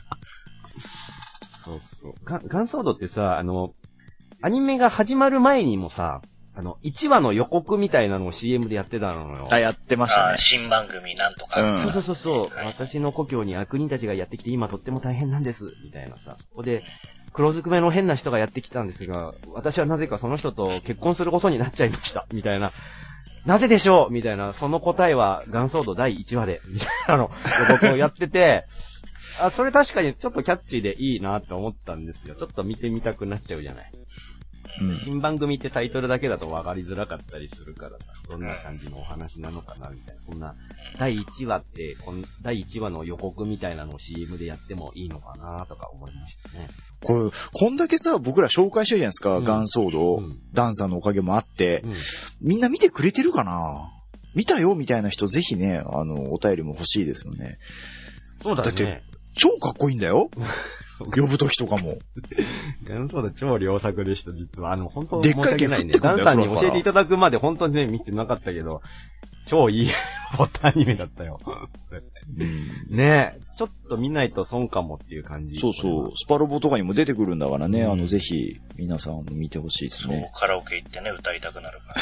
そうそう。ガン、ガンソードってさ、あの、アニメが始まる前にもさ、あの、いちわの予告みたいなのを シーエム でやってたのよ。 あ、やってましたね。 新番組なんとか。 うん、そうそうそうそう、はい。私の故郷に悪人たちがやってきて今とっても大変なんです。みたいなさ、そこで、黒ずくめの変な人がやってきたんですが、私はなぜかその人と結婚することになっちゃいました。みたいな。なぜでしょうみたいな、その答えはガンソードだいいちわで、みたいなの予告をやってて、あ、それ確かにちょっとキャッチーでいいなって思ったんですよ。ちょっと見てみたくなっちゃうじゃない。うん、新番組ってタイトルだけだと分かりづらかったりするからさ、どんな感じのお話なのかなみたいな。そんな、だいいちわって、こんだいいちわの予告みたいなのを シーエム でやってもいいのかなとか思いましたね。 これ、こんだけさ、僕ら紹介してるじゃないですか、うん、ガンソード、うん、ダンさんのおかげもあって、うん、みんな見てくれてるかな見たよみたいな人ぜひね、あの、お便りも欲しいですよね。 そうだね。 だって、超かっこいいんだよ。 呼ぶときとかも。 元祖だ、超良作でした、実は。あの、本当でっかい申し訳ないんで、ダンさんに教えていただくまで本当にね、見てなかったけど、超いいボタンアニメだったよ。うん、ねえ、ちょっと見ないと損かもっていう感じ。 そうそう。スパロボとかにも出てくるんだからね、うん、あの、ぜひ、皆さんも見てほしいですね。 そう、カラオケ行ってね、歌いたくなるから。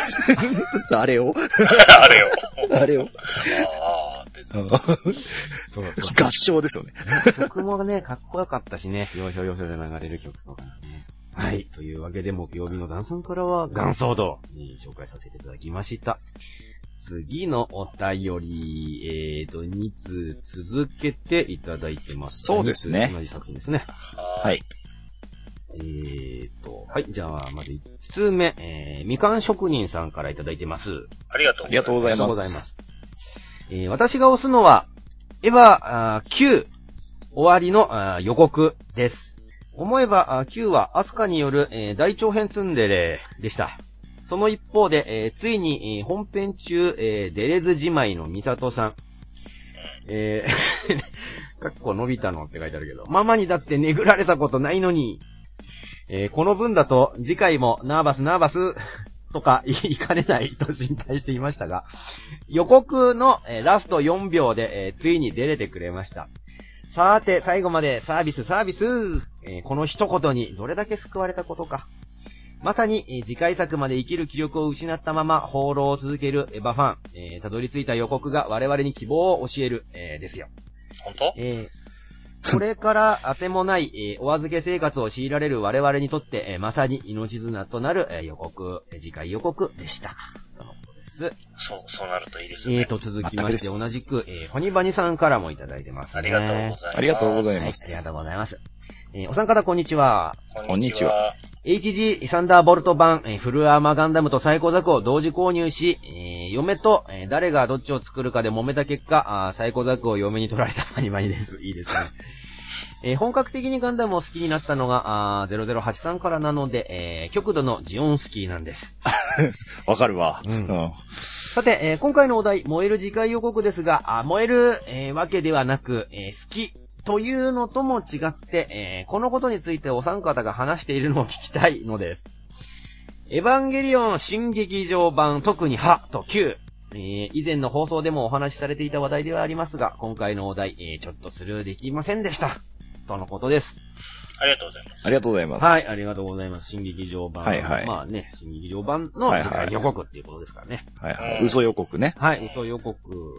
あれをあれを。 あれを。 ああ、って。 そうそう。 合唱ですよね。 曲もね、かっこよかったしね、要所要所で流れる曲とかね。はい。というわけで、木曜日のダンさんからは、元祖道に紹介させていただきました。次のお便り、えーと、につう続けていただいてます。 そうですね。 同じ作品ですね。 はい。 えーと、はい。じゃあ、まずいちつうめ、えー、みかん職人さんからいただいてます。 ありがとうございます。 ありがとうございます。 ありがとうございます。えー、私が推すのは、エヴァきゅう終わりの予告です。思えばきゅうはアスカによる、えー、大長編ツンデレでした。その一方で、えー、ついに、えー、本編中、えー、出れずじまいのミサトさん。えー、かっこ伸びたのって書いてあるけど、ママにだってねぐられたことないのに、えー、この分だと次回もナーバスナーバスとか言いかねないと心配していましたが、予告の、えー、ラストよんびょうで、えー、ついに出れてくれました。さーて、最後までサービスサービス、えー、この一言にどれだけ救われたことか。まさに、えー、次回作まで生きる気力を失ったまま放浪を続けるエヴァファン、えー、たどり着いた予告が我々に希望を教える、えー、ですよ。 本当？ えー、これから当てもない、えー、お預け生活を強いられる我々にとって、えー、まさに命綱となる、えー、予告、えー、次回予告でした。とのことです。 そう、そうなるといいですね。 えーと、続きまして同じく、えー、ファニバニさんからもいただいてますね。 ありがとうございます。 ありがとうございます。 はい、ありがとうございます。えー、お三方こんにちは。 こんにちは。 エイチジー サンダーボルト版、えー、フルアーマーガンダムとサイコザクを同時購入し、えー、嫁と、えー、誰がどっちを作るかで揉めた結果、あサイコザクを嫁に取られたファニバニです。いいですね。えー、本格的にガンダムを好きになったのが、あゼロゼロはちさんからなので、えー、極度のジオンスキーなんです。 わかるわ。 うん。うん、さて、えー、今回のお題、燃える次回予告ですが、あ燃える、えー、わけではなく、えー、好き。というのとも違って、えー、このことについてお三方が話しているのを聞きたいのです。エヴァンゲリオン新劇場版特にはときゅう、えー、以前の放送でもお話しされていた話題ではありますが、今回のお題、えー、ちょっとスルーできませんでした。とのことです。 ありがとうございます。 ありがとうございます。 はい、ありがとうございます。新劇場版。 はいはい。 まあね、新劇場版の次回予告っていうことですからね。 はいはい。嘘予告ね。 はい、嘘予告。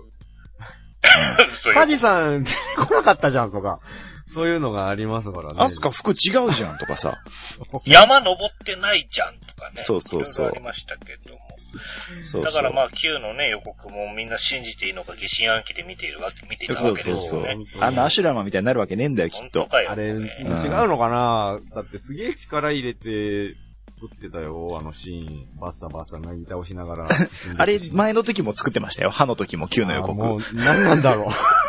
カジさん、来なかったじゃんとか、そういうのがありますからね。 アスカ服違うじゃんとかさ。 山登ってないじゃんとかね。 そうそうそう。 ありましたけども。そうそう。だからまあ Q のね予告もみんな信じていいのか疑心暗鬼で見ているわけ、見ていたわけですよね。そうそうそう。 あんなアシュラマンみたいになるわけねえんだよ、きっと。 あれ、違うのかな、だってすげえ力入れて、作ってたよ、あのシーン。バッサバッサなぎ倒しながら。 あれ、前の時も作ってましたよ。歯の時も Q の予告。 もう、何なんだろう。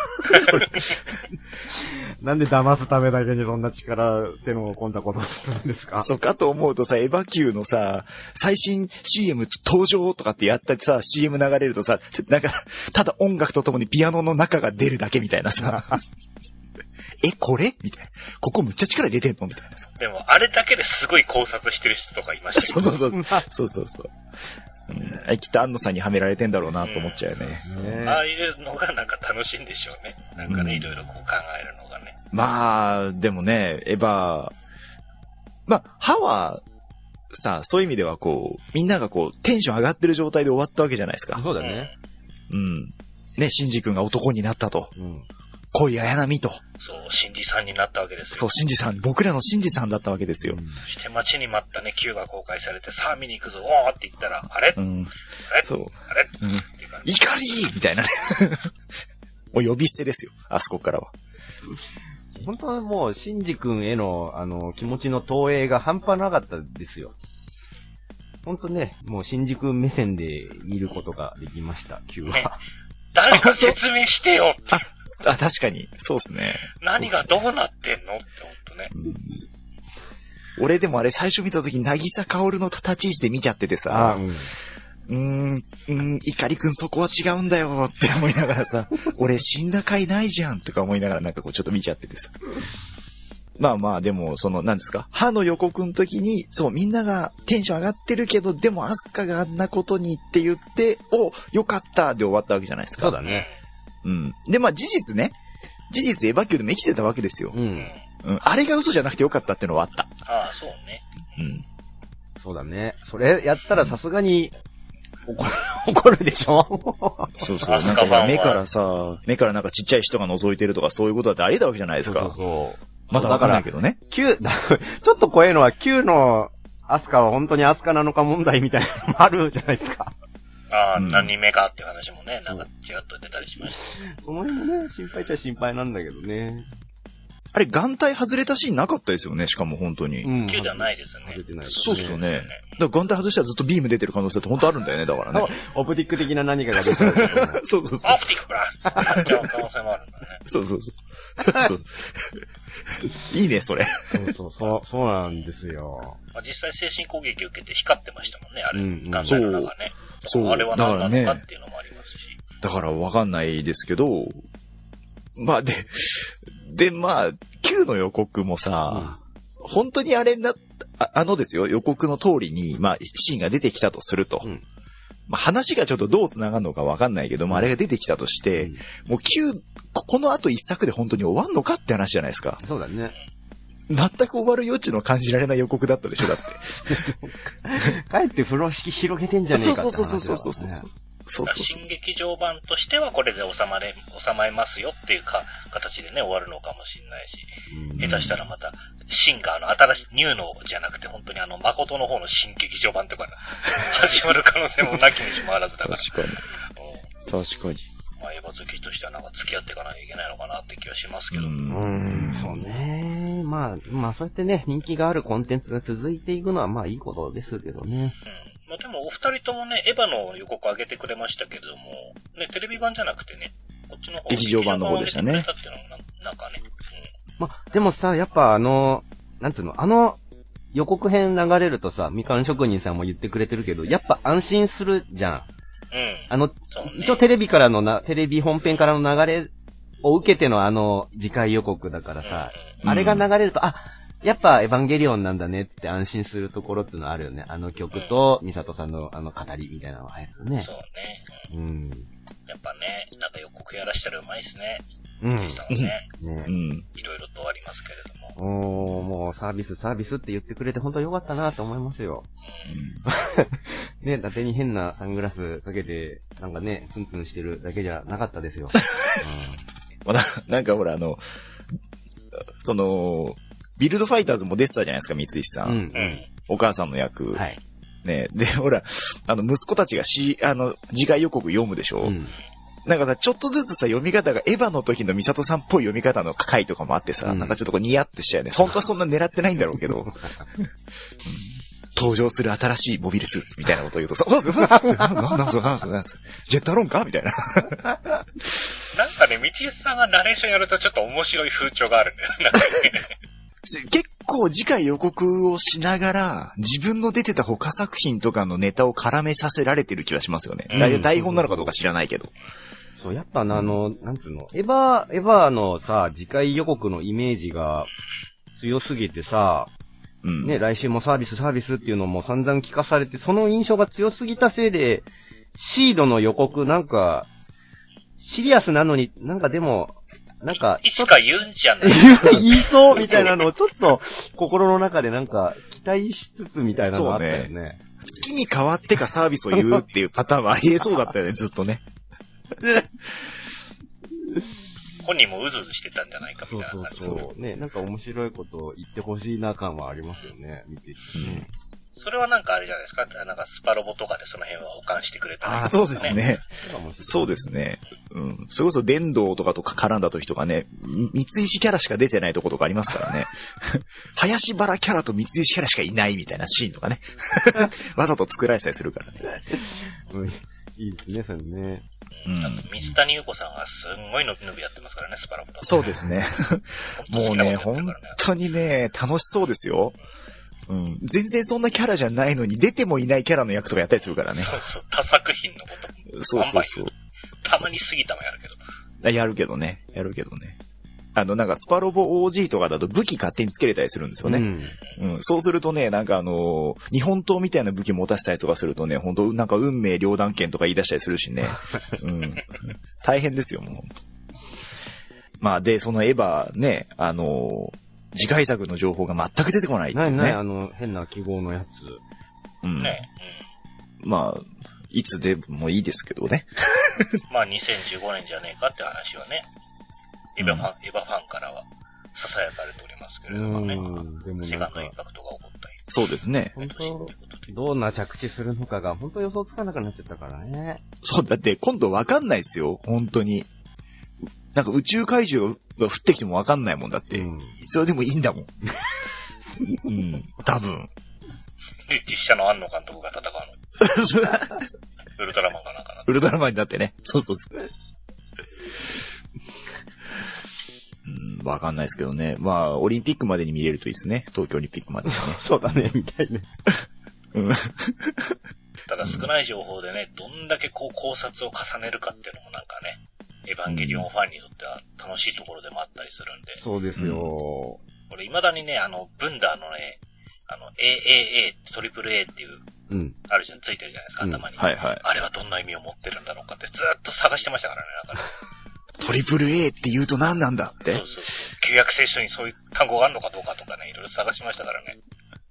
なんで騙すためだけにそんな力、手の込んだことをするんですか？ そうかと思うとさ、エヴァ Q のさ、最新 シーエム 登場とかってやったりさ、シーエム 流れるとさ、なんか、ただ音楽とともにピアノの中が出るだけみたいなさ。え、これみたいな。ここむっちゃ力出てんのみたいなさ。 でも、あれだけですごい考察してる人とかいましたけど。 そうそうそう。そうそうそう。うん、きっと安野さんにはめられてんだろうなと思っちゃうよね。 うん、ああいうのがなんか楽しいんでしょうね。なんかね、うん、いろいろこう考えるのがね。 まあ、でもね、エヴァ、まあ、歯は、さ、そういう意味ではこう、みんながこう、テンション上がってる状態で終わったわけじゃないですか。 そうだね。 うん。ね、シンジ君が男になったと。うん。恋綾波と。 そう、シンジさんになったわけですよ。 そう、シンジさん、僕らのシンジさんだったわけですよ。 そして待ちに待ったね、Q が公開されて、さあ見に行くぞ、おーって言ったら、あれ、うん、あれそう。 あれ、うん、 っていう感じ。怒りみたいなね。もう呼び捨てですよ、あそこからは。 本当はもう、シンジ君への、あの、気持ちの投影が半端なかったですよ。本当ね、もうシンジ君目線で見ることができました、Q は。ね、 誰か説明してよって。 あ、確かに。そうですね。 何がどうなってんのってほんとね、 うん。俺でもあれ最初見たとき、なぎさかおるの立ち位置で見ちゃっててさ、うん、うーん、怒りくんそこは違うんだよって思いながらさ、俺死んだ回ないじゃんとか思いながらなんかこうちょっと見ちゃっててさ。 まあまあ、でも、その、なんですか、歯の予告の時に、そう、みんながテンション上がってるけど、でもアスカがあんなことにって言って、お、よかったで終わったわけじゃないですか。 そうだね。 うん。で、まあ事実ね、事実エヴァ級でも生きてたわけですよ。 うん。 うん。あれが嘘じゃなくてよかったってのはあった。 ああ、そうね。 うん。 そうだね。それやったらさすがに、怒る、怒るでしょそうそう。なんか目からさ、目からなんかちっちゃい人が覗いてるとかそういうことだってあり得たわけじゃないですか。 そうそうそう。 まだわかんないけどね。 きゅう、ちょっと怖いのはきゅうのアスカは本当にアスカなのか問題みたいなのもあるじゃないですか。 ああ、うん、何人目かっていう話もね、なんかちらっと出たりしました。 その辺もね、心配っちゃ心配なんだけどね。 あれ、眼帯外れたシーンなかったですよね、しかも本当に。 うん。きゅうではないですよね。 出てないですね。 そうですよね。だから眼帯外したらずっとビーム出てる可能性って本当あるんだよね、だからね。 オプティック的な何かが出ちゃう。 そうそうそう。 オプティックプラスってなっちゃう可能性もあるんだね。 そうそうそう。いいね、それ。 そうそうそう、そうなんですよ。 まあ、実際精神攻撃を受けて光ってましたもんね、あれ。眼帯の中ね。 そう。 あれは何なのかっていうのもありますし。 だからわかんないですけど、まあで、で、まあ、Q の予告もさ、うん、本当にあれな、あ, あのですよ、予告の通りに、まあ、シーンが出てきたとすると。うん、まあ、話がちょっとどう繋がるのかわかんないけど、まあ、あれが出てきたとして、うん、もう Q、ここの後一作で本当に終わんのかって話じゃないですか。 そうだね。 全く終わる余地の感じられない予告だったでしょ、だって。 かえって風呂敷広げてんじゃねえかって話だ、ね。そうそうそうそうそう。 そうそうそう新劇場版としてはこれで収まれ、収まりますよっていうか、形でね、終わるのかもしれないし、下手したらまた、新があの、新しい、ニューのじゃなくて本当にあの、誠の方の新劇場版とか始まる可能性もなきにしもあらずだから。 確かに。うん、確かに。 まあ、エヴァ好きとしてはなんか付き合っていかなきゃいけないのかなって気はしますけど。うーん、そうね。まあ、まあそうやってね、人気があるコンテンツが続いていくのはまあいいことですけどね。 うんまあ、でもお二人ともね、エヴァの予告上げてくれましたけれども、ね、テレビ版じゃなくてね、こっちの方劇場版の方でしたね。 劇場版を上げてくれたっていうのもな、なんかね。 うん、まあ、でもさ、やっぱあの、なんつうの、あの予告編流れるとさ、みかん職人さんも言ってくれてるけど、やっぱ安心するじゃん。 うん。 あの、ね、一応テレビからのな、テレビ本編からの流れを受けてのあの次回予告だからさ、うん、あれが流れると、あ、やっぱエヴァンゲリオンなんだねって安心するところっていうのはあるよね。あの曲と、ミサトさんのあの語りみたいなのが入るとね。 そうね。 うん。 やっぱね、なんか予告やらしたらうまいですね。 うん。 ジェイさんはね。 ね。 うん。いろいろとありますけれども。 おー、もうサービスサービスって言ってくれて本当に良かったなと思いますよ。うん。ね、伊達に変なサングラスかけて、なんかね、ツンツンしてるだけじゃなかったですよ。 うん。まあ、なんかほらあの、その、ビルドファイターズも出てたじゃないですか、三石さん。 うん、うん。 お母さんの役。 はい。 ねで、ほら、あの、息子たちがし、あの、次回予告読むでしょ、うん、なんかさ、ちょっとずつさ、読み方がエヴァの時のミサトさんっぽい読み方の回とかもあってさ、うん、なんかちょっとこうニヤってしちゃうよね。本当はそんな狙ってないんだろうけど。うん、登場する新しいモビルスーツみたいなこと言うとさ、なんすかなんすかなんすかなんすかジェットロンかみたいな。 なんかね、道石さんがナレーションやるとちょっと面白い風潮があるんだよね。 結構次回予告をしながら、自分の出てた他作品とかのネタを絡めさせられてる気はしますよね。うん、台本なのかどうか知らないけど。 そう、やっぱあの、なんていうの、エヴァ、エヴァのさ、次回予告のイメージが強すぎてさ、うん、ね、来週もサービスサービスっていうのも散々聞かされて、その印象が強すぎたせいで、シードの予告なんか、シリアスなのになんかでも、なんかいつか言うんじゃない言いそうみたいなのをちょっと心の中でなんか期待しつつみたいなのがあったよね。そうね。 月に変わってかサービスを言うっていうパターンはありえそうだったよね、ずっとね。 本人もうずうずしてたんじゃないかみたいな感じ。 そうそうそう。ね、なんか面白いことを言ってほしいな感はありますよね、見ていてね。 それはなんかあれじゃないですか。なんかスパロボとかでその辺は保管してくれたらいいですね。あ、そうですね。そうですね。うん。それこそ電動とかとか絡んだ時とかね、三石キャラしか出てないとことかありますからね。林原キャラと三石キャラしかいないみたいなシーンとかね。わざと作られたりするからね。 うん、いいですね、それね。 うん、水谷優子さんがすんごい伸び伸びやってますからね、スパロボとか。 そうですね。もうね、本当にね、楽しそうですよ。うん。全然そんなキャラじゃないのに、出てもいないキャラの役とかやったりするからね。 そうそう、他作品のこと。 そうそうそう。 たまに過ぎたもやるけど。 やるけどね。やるけどね。 あの、なんかスパロボ オージー とかだと武器勝手につけれたりするんですよね。うん。うん、そうするとね、なんかあのー、日本刀みたいな武器持たせたりとかするとね、本当なんか運命両断剣とか言い出したりするしね。うん。大変ですよ、もう本当。まあ、で、そのエヴァね、あのー、次回作の情報が全く出てこないっていうね。 ないない、あの、変な記号のやつ。 うん。 ね。 うん、まあ、いつでもいいですけどね。 まあ、にせんじゅうごねんじゃねえかって話はね。エヴァファン、エヴァファンからは囁かれておりますけれどもね。でもセガンのインパクトが起こったり。 そうですね。 本当どんな着地するのかが本当予想つかなくなっちゃったからね。 そう、だって今度わかんないですよ。本当に。なんか宇宙怪獣が降ってきてもわかんないもんだって。うん、それでもいいんだもん。うん、多分。 で、実写の庵野監督が戦うの。ウルトラマンかなんかな。 ウルトラマンになってね。そうそうそう。うん、わかんないですけどね。まあ、オリンピックまでに見れるといいですね。東京オリンピックまでにね。 そうだね、みたいね。 うん。 ただ少ない情報でね、どんだけこう考察を重ねるかっていうのもなんかね、エヴァンゲリオンファンにとっては楽しいところでもあったりするんで。 そうですよ。 うん、俺未だにね、あの、ブンダーのね、あの、エーエーエー、トリプル A っていう、うん、あるじゃん、ついてるじゃないですか、頭に、うん。 はいはい。 あれはどんな意味を持ってるんだろうかってずっと探してましたからね、なんかね。 トリプル A って言うと何なんだって。 そうそうそう。旧約聖書にそういう単語があるのかどうかとかね、いろいろ探しましたからね。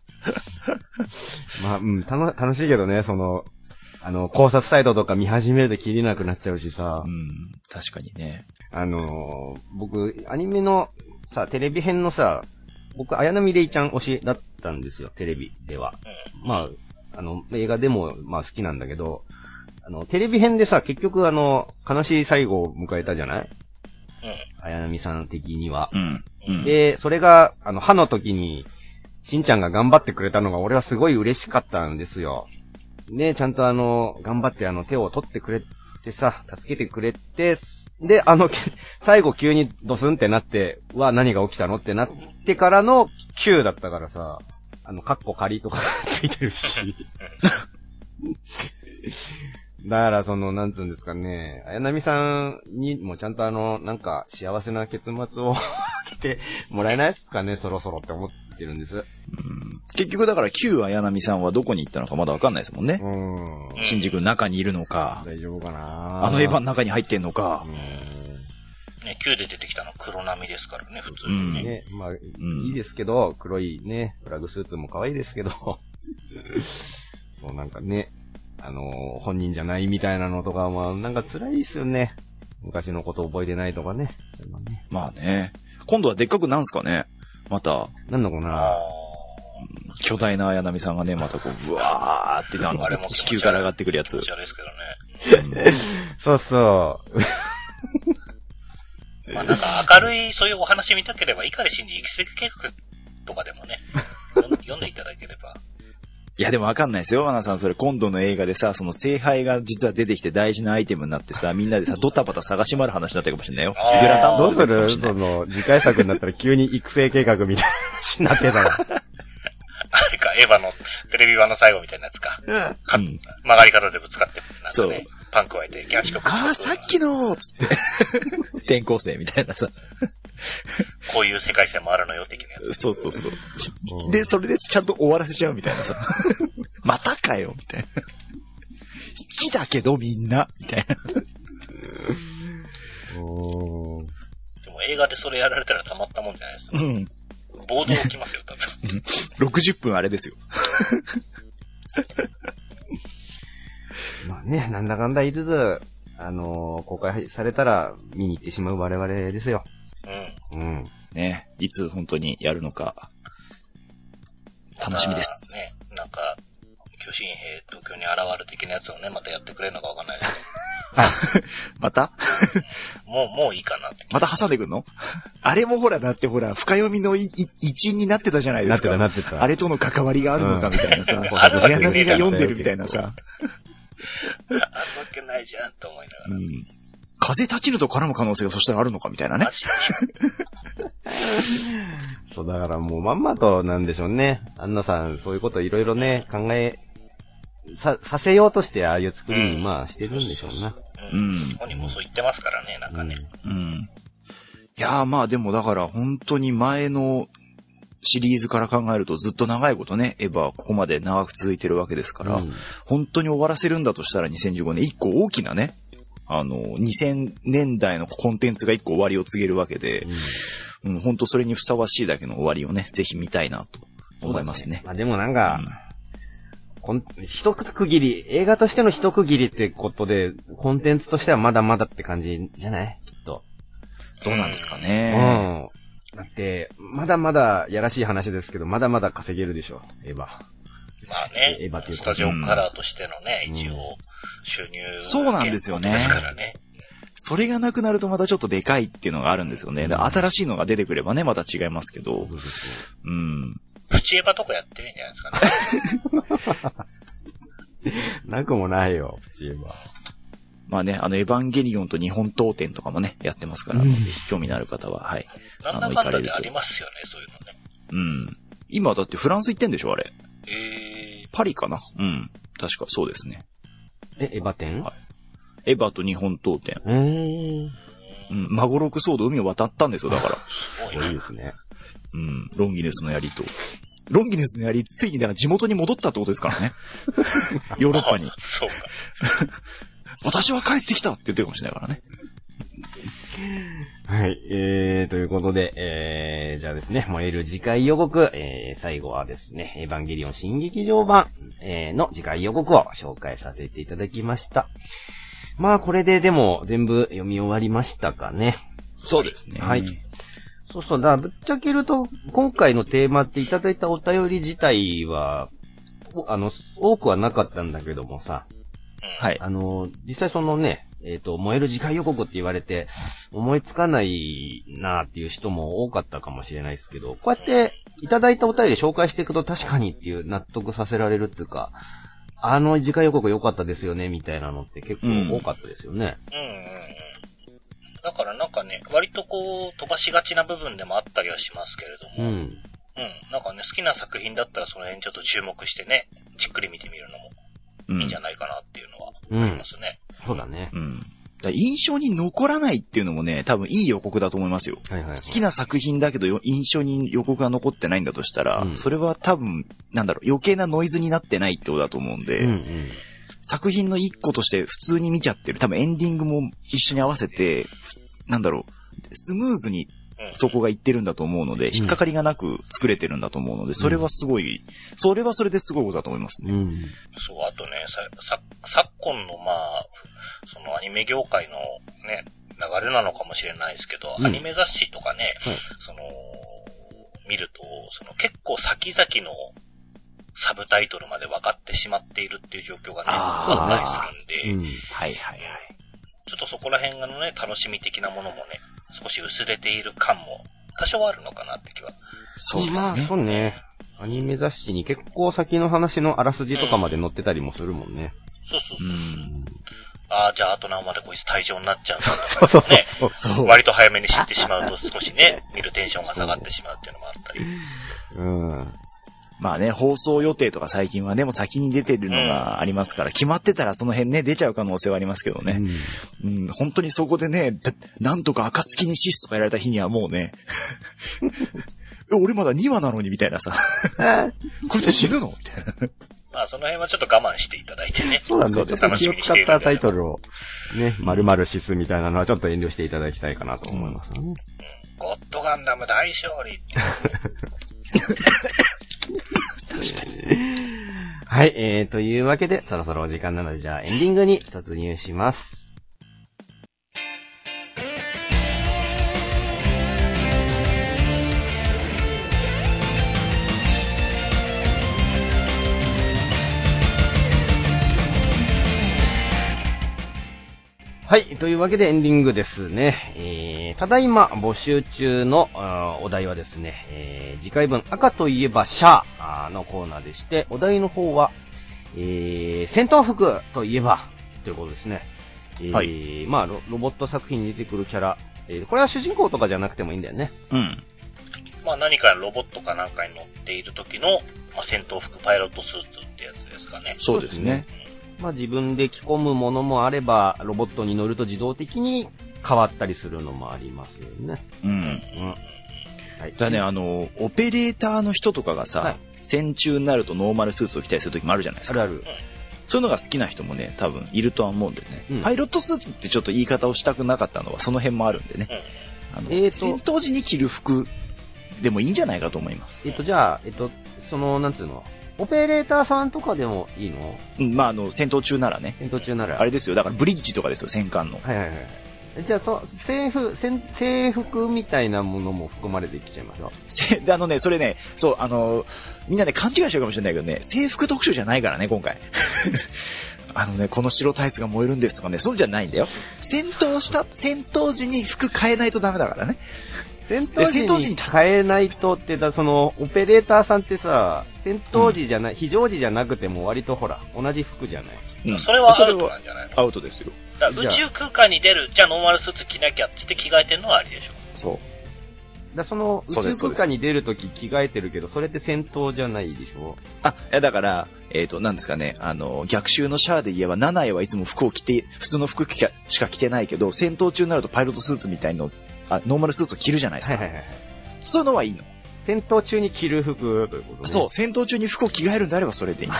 まあ、うん、たの、楽しいけどね、その、あの、考察サイトとか見始めると切れなくなっちゃうしさ。 うん、確かにね。 あのー、僕、アニメのさ、テレビ編のさ、僕、綾波レイちゃん推しだったんですよ、テレビでは。うん、まあ、あの、映画でも、まあ好きなんだけど、あの、テレビ編でさ、結局あの、悲しい最後を迎えたじゃない？うん。綾波さん的には。うん。うん、で、それが、あの、歯の時に、しんちゃんが頑張ってくれたのが俺はすごい嬉しかったんですよ。で、ちゃんとあの、頑張ってあの、手を取ってくれてさ、助けてくれて、で、あの、最後急にドスンってなって、うわ、何が起きたのってなってからのきゅうだったからさ、あの、カッコ仮とかついてるし。だから、その、なんつうんですかね、綾波さんにもちゃんとあの、なんか、幸せな結末を来てもらえないですかね、そろそろって思ってるんです。うん、 結局だから、旧綾波さんはどこに行ったのかまだわかんないですもんね。うん。新宿の中にいるのか。 大丈夫かな。 あのエヴァの中に入ってんのか。うんね、旧で出てきたの黒波ですからね、普通にね。うん、ね、 まあ、うん、いいですけど、黒いね、フラグスーツも可愛いですけど、そう、なんかね、あのー、本人じゃないみたいなのとか、まあ、なんか辛いですよね。昔のこと覚えてないとかね。 まあね。今度はでっかくなんすかねまた。 なんのかな巨大な綾波さんがね、またこう、うわーってあの、地球から上がってくるやつ。 気持ち悪いですけどね。 そうそう。 まあなんか明るいそういうお話見たければ、碇シンジ生きてく計画とかでもね、読んでいただければ。 いやでもわかんないですよ、アナさん。それ今度の映画でさ、その聖杯が実は出てきて大事なアイテムになってさ、みんなでさ、ドタバタ探し回る話になってるかもしれないよ。 グラタンどうするその、次回作になったら急に育成計画みたいな話になってたら。 あれか、エヴァのテレビ版の最後みたいなやつか。うん、曲がり方でぶつかって、なんかね、パン加えて、ギャンシコああ、さっきのーつって。転校生みたいなさ。 こういう世界線もあるのよ、的なやつ。 そうそうそう。で、それでちゃんと終わらせちゃうみたいなさ。またかよみたいな。好きだけどみんなみたいな。 おでも映画でそれやられたらたまったもんじゃないですか。うん。暴動起きますよ、多分。 ろくじゅっぷんあれですよ。 まあね、なんだかんだ言いつつ、あのー、公開されたら見に行ってしまう我々ですよ。 うん。うん。ね、いつ本当にやるのか、楽しみです。 ね、なんか、巨神兵東京に現る的なやつをね、またやってくれるのかわかんないです。 あ、またもう、もういいかなって。 また挟んでくんのあれもほら、だってほら、深読みの一員になってたじゃないですか。 なってた、なってた。 あれとの関わりがあるのかみたいなさ。綾波が読んでるみたいなさ。 あるわけないじゃんと思いながら。うん。 風立ちぬと絡む可能性がそしたらあるのかみたいなね。マジでそう、だからもうまんまとなんでしょうね。アンナさん、そういうこといろいろね、考え、さ、させようとしてああいう作りに、まあしてるんでしょうな。 うん。本人もそう言ってますからね、なんかね。うん。 うん。いやーまあでもだから本当に前のシリーズから考えるとずっと長いことね、エヴァはここまで長く続いてるわけですから、うん、本当に終わらせるんだとしたらにせんじゅうごねん、一個大きなね、あの、にせんねんだいのコンテンツが一個終わりを告げるわけで、うんうん、本当それにふさわしいだけの終わりをね、ぜひ見たいなと思いますね。 ねまあ、でもなんか、うん、一区切り、映画としての一区切りってことで、コンテンツとしてはまだまだって感じじゃないきっと。 どうなんですかね。 うん。だって、まだまだやらしい話ですけど、まだまだ稼げるでしょ、エヴァ。まあね、エヴァというスタジオカラーとしてのね、うん、一応、収入そうなんですよね。 ですからね。 それがなくなるとまたちょっとでかいっていうのがあるんですよね。新しいのが出てくればね、また違いますけど。うん。 プチエヴァとかやってるんじゃないですかね。なくもないよ、プチエヴァ。 まあね、あの、エヴァンゲリオンと日本刀剣とかもね、やってますから、うん、ぜひ興味のある方は、はい。 なんだかんだでありますよね、そういうのね。 うん。今だってフランス行ってんでしょ、あれ。 えー。 パリかなうん。確かそうですね。 え、エヴァ店？ はい。エヴァと日本刀剣。 えー。 うん。マゴロクソード海を渡ったんですよ、だから。 すごいね。いいですね。 うん。ロンギネスの槍と。ロンギネスの槍、ついにだから地元に戻ったってことですからね。ヨーロッパに。 そうか。 私は帰ってきたって言ってるかもしれないからね。 はい、えー、ということで、えー、じゃあですね、燃える次回予告、えー、最後はですね、エヴァンゲリオン新劇場版、えー、の次回予告を紹介させていただきました。まあ、これででも全部読み終わりましたかね。 そうですね。 はい。そうそう、だからぶっちゃけると、今回のテーマっていただいたお便り自体は、あの、多くはなかったんだけどもさ、 はい。 あの、実際そのね、えっと、燃える次回予告って言われて、思いつかないなーっていう人も多かったかもしれないですけど、こうやっていただいたお便り紹介していくと確かにっていう納得させられるっていうか、あの次回予告良かったですよね、みたいなのって結構多かったですよね。 うん、うん、うんうん。だからなんかね、割とこう、飛ばしがちな部分でもあったりはしますけれども、うん。うん。なんかね、好きな作品だったらその辺ちょっと注目してね、じっくり見てみるのも、いいんじゃないかなっていうのはありますね。 うん、そうだね。 うん。だ印象に残らないっていうのもね、多分いい予告だと思いますよ。 はいはいはい、 好きな作品だけど印象に予告が残ってないんだとしたら、うん、それは多分、なんだろう、余計なノイズになってないってことだと思うんで、うんうん、作品の一個として普通に見ちゃってる。多分エンディングも一緒に合わせて、なんだろう、スムーズにそこがいってるんだと思うので、うん、引っかかりがなく作れてるんだと思うので、それはすごい、それはそれですごいことだと思いますね。うん、 そう、あとね、さ、さ、昨今のまあ、そのアニメ業界のね、流れなのかもしれないですけど、うん、アニメ雑誌とかね、はい、その、見ると、その結構先々のサブタイトルまで分かってしまっているっていう状況がね、あったりするんで、うん、 はいはいはい。 ちょっとそこら辺のね、楽しみ的なものもね、少し薄れている感も多少あるのかなって気は。 そうですね。まあ、そうね。アニメ雑誌に結構先の話のあらすじとかまで載ってたりもするもんね。 うん、そうそうそうそう。うん、ああ、じゃああと何までこいつ退場になっちゃうんだとかね。そうそうそう。割と早めに知ってしまうと少しね、見るテンションが下がってしまうっていうのもあったり。 うん。まあね、放送予定とか最近はね、もう先に出てるのがありますから、うん、決まってたらその辺ね、出ちゃう可能性はありますけどね。うん。うん、本当にそこでね、なんとか暁にシスとかやられた日にはもうね、俺まだにわなのにみたいなさ、これ死ぬのみたいな。 まあその辺はちょっと我慢していただいてね。 そうだね。ちょっと楽しみにしている。気を使ったタイトルを、ね、〇〇シスみたいなのはちょっと遠慮していただきたいかなと思いますね。うん、 ゴッドガンダム大勝利。 はい、えー、というわけで、そろそろお時間なので、じゃあエンディングに突入します。はい。というわけでエンディングですね。えー、ただいま募集中のお題はですね、えー、次回分赤といえばシャーのコーナーでして、お題の方は、えー、戦闘服といえばということですね。えー、はい。まあロ、ロボット作品に出てくるキャラ、えー、これは主人公とかじゃなくてもいいんだよね。 うん。 まあ何かロボットかなんかに乗っている時の、まあ、戦闘服パイロットスーツってやつですかね。 そうですね。 まあ自分で着込むものもあれば、ロボットに乗ると自動的に変わったりするのもありますよね。 うん。うん。はい。だね、あの、オペレーターの人とかがさ、はい、戦中になるとノーマルスーツを着たりするときもあるじゃないですか。 あるある。 そういうのが好きな人もね、多分いるとは思うんでね。うん、パイロットスーツってちょっと言い方をしたくなかったのはその辺もあるんでね。あの、えーと、戦闘時に着る服でもいいんじゃないかと思います。 えっと、じゃあ、えっと、その、なんつうの、オペレーターさんとかでもいいの？ うん、まあ、あの、戦闘中ならね。 戦闘中なら。 あれですよ、だからブリッジとかですよ、戦艦の。 はいはいはい。じゃあ、そう、制服、制服みたいなものも含まれてきちゃいますよ。 あのね、それね、そう、あの、みんなね、勘違いしてるかもしれないけどね、制服特集じゃないからね、今回。あのね、この白タイツが燃えるんですとかね、そうじゃないんだよ。戦闘した、戦闘時に服変えないとダメだからね。 戦闘時に変えないとってだ、その、オペレーターさんってさ、戦闘時じゃない、うん、非常時じゃなくても割とほら、同じ服じゃない。 うん、それはアウトなんじゃないの？ アウトですよ。 だ宇宙空間に出る、じゃあノーマルスーツ着なきゃって着替えてるのはありでしょ。 そう。 だその宇宙空間に出るとき着替えてるけど、それって戦闘じゃないでしょ？ あ、いやだから、えっと、なんですかね、あの、逆襲のシャアで言えば、ナナエはいつも服を着て、普通の服しか着てないけど、戦闘中になるとパイロットスーツみたいの、あ、ノーマルスーツを着るじゃないですか。はいはいはい。そういうのはいいの。 戦闘中に着る服ということね。 そう、戦闘中に服を着替えるんであればそれでいい。はい。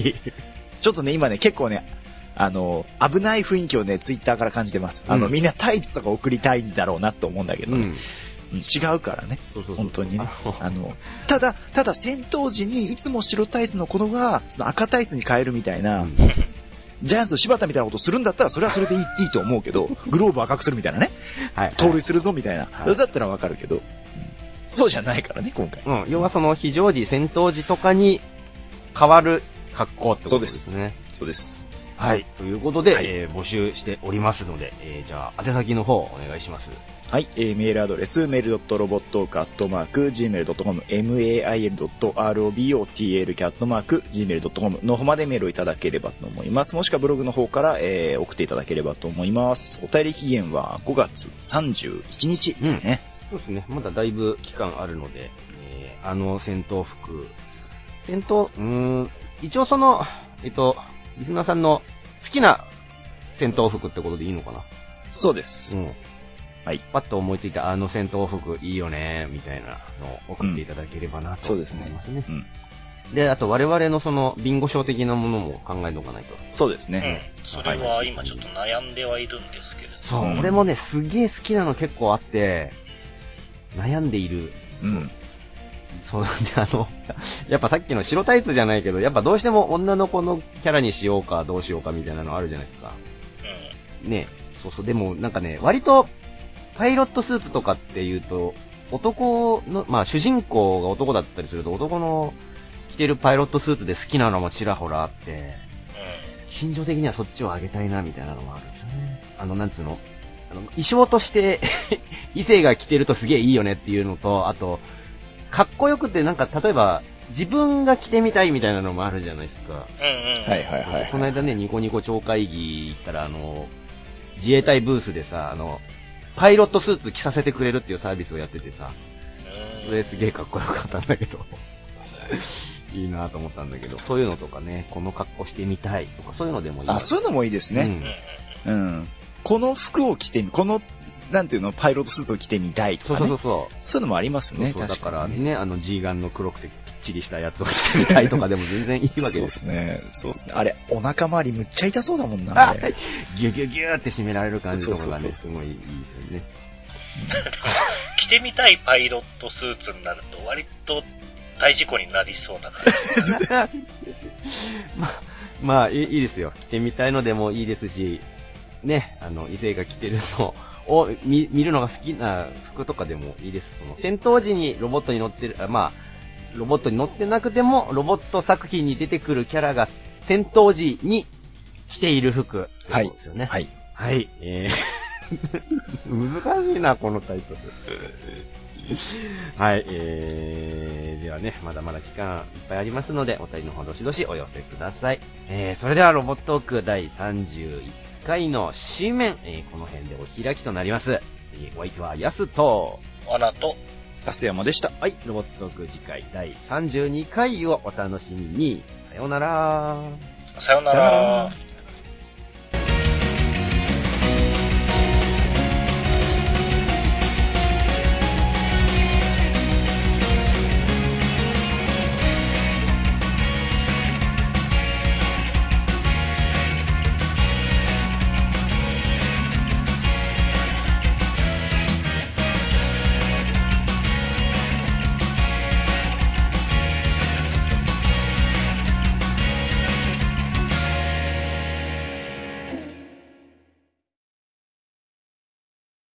ちょっとね、今ね、結構ね、あの、危ない雰囲気をね、ツイッターから感じてます。あの、うん、みんなタイツとか送りたいんだろうなと思うんだけどね。うん、違うからね。そうそうそう本当にね。あの、ただ、ただ戦闘時にいつも白タイツの子が、その赤タイツに変えるみたいな、うん、ジャイアンツの柴田みたいなことするんだったら、それはそれでいい、いいと思うけど、グローブ赤くするみたいなね。はい。盗塁するぞみたいな。はい、だったらわかるけど、うん、そうじゃないからね、今回。 うん。要はその非常時、戦闘時とかに変わる格好ってことですね。 そうです。そうです。 はい。ということで、はい、えー、募集しておりますので、えー、じゃあ、宛先の方、お願いします。 はい、えー、メールアドレス、メールドットロボットークアットマーク、ジーメールドットコム、メールドットロボットークアットマーク、ジーメールドットコム の方までメールをいただければと思います。もしくはブログの方から、えー、送っていただければと思います。お便り期限はごがつさんじゅういちにちですね。 うん、そうですね。まだだいぶ期間あるので、えー、あの戦闘服、戦闘、うーん、一応その、えっと、リスナーさんの好きな戦闘服ってことでいいのかな？ そうです。うん。 はい。パッと思いついたあの戦闘服いいよね、みたいなのを送っていただければなと思いますね。うん、そうですね。うん。で、あと我々のそのビンゴ賞的なものも考えておかないと。 そうですね。 うん。それは今ちょっと悩んではいるんですけれども。 そう、うん、俺もね、すげえ好きなの結構あって、悩んでいる。うん。そうなんで、あの、やっぱさっきの白タイツじゃないけど、やっぱどうしても女の子のキャラにしようかどうしようかみたいなのあるじゃないですか。うん。ね、そうそう、でもなんかね、割と、パイロットスーツとかっていうと、男の、まあ主人公が男だったりすると、男の着てるパイロットスーツで好きなのもちらほらあって、うん、心情的にはそっちを上げたいなみたいなのもあるんですよね。あの、なんつうの、あの、衣装として異性が着てるとすげえいいよねっていうのと、あと、かっこよくてなんか例えば自分が着てみたいみたいなのもあるじゃないですか。うんうん。 はいはいはい。 この間ね、ニコニコ超会議行ったらあの、自衛隊ブースでさ、あの、パイロットスーツ着させてくれるっていうサービスをやっててさ、それすげえかっこよかったんだけど、いいなと思ったんだけど、そういうのとかね、この格好してみたいとか、そういうのでもいい。 あ、そういうのもいいですね。うん。うん。この服を着てみ、この、なんていうの、パイロットスーツを着てみたいとか、ね。そうそうそう。そういうのもありますね。 そうそうだからね、あの G ガンの黒くてぴっちりしたやつを着てみたいとかでも全然いいわけです。 そうですね。そうですね。あれ、お腹周りむっちゃ痛そうだもんな。あギュギュギューって締められる感じとかがね、すごいいいですよね。 着てみたいパイロットスーツになると割と大事故になりそうな感じ。 まあ、まあいい、いいですよ。着てみたいのでもいいですし、ね、あの、異性が着てるのを見、見るのが好きな服とかでもいいです。その、戦闘時にロボットに乗ってる、あまあ、ロボットに乗ってなくても、ロボット作品に出てくるキャラが戦闘時に着ている服ってことですよね。 はい。 はい。はい、えー、難しいな、このタイトル。はい、えー、ではね、まだまだ期間いっぱいありますので、お便りの方どしどしお寄せください。えー、それではロボットークだいさんじゅういっかいの新面、えー、この辺でお開きとなります。えー、お相手はヤスと、 アナと、 ガスヤマでした。 はい、ロボットーク次回だいさんじゅうにかいをお楽しみに。さようなら。 さようなら。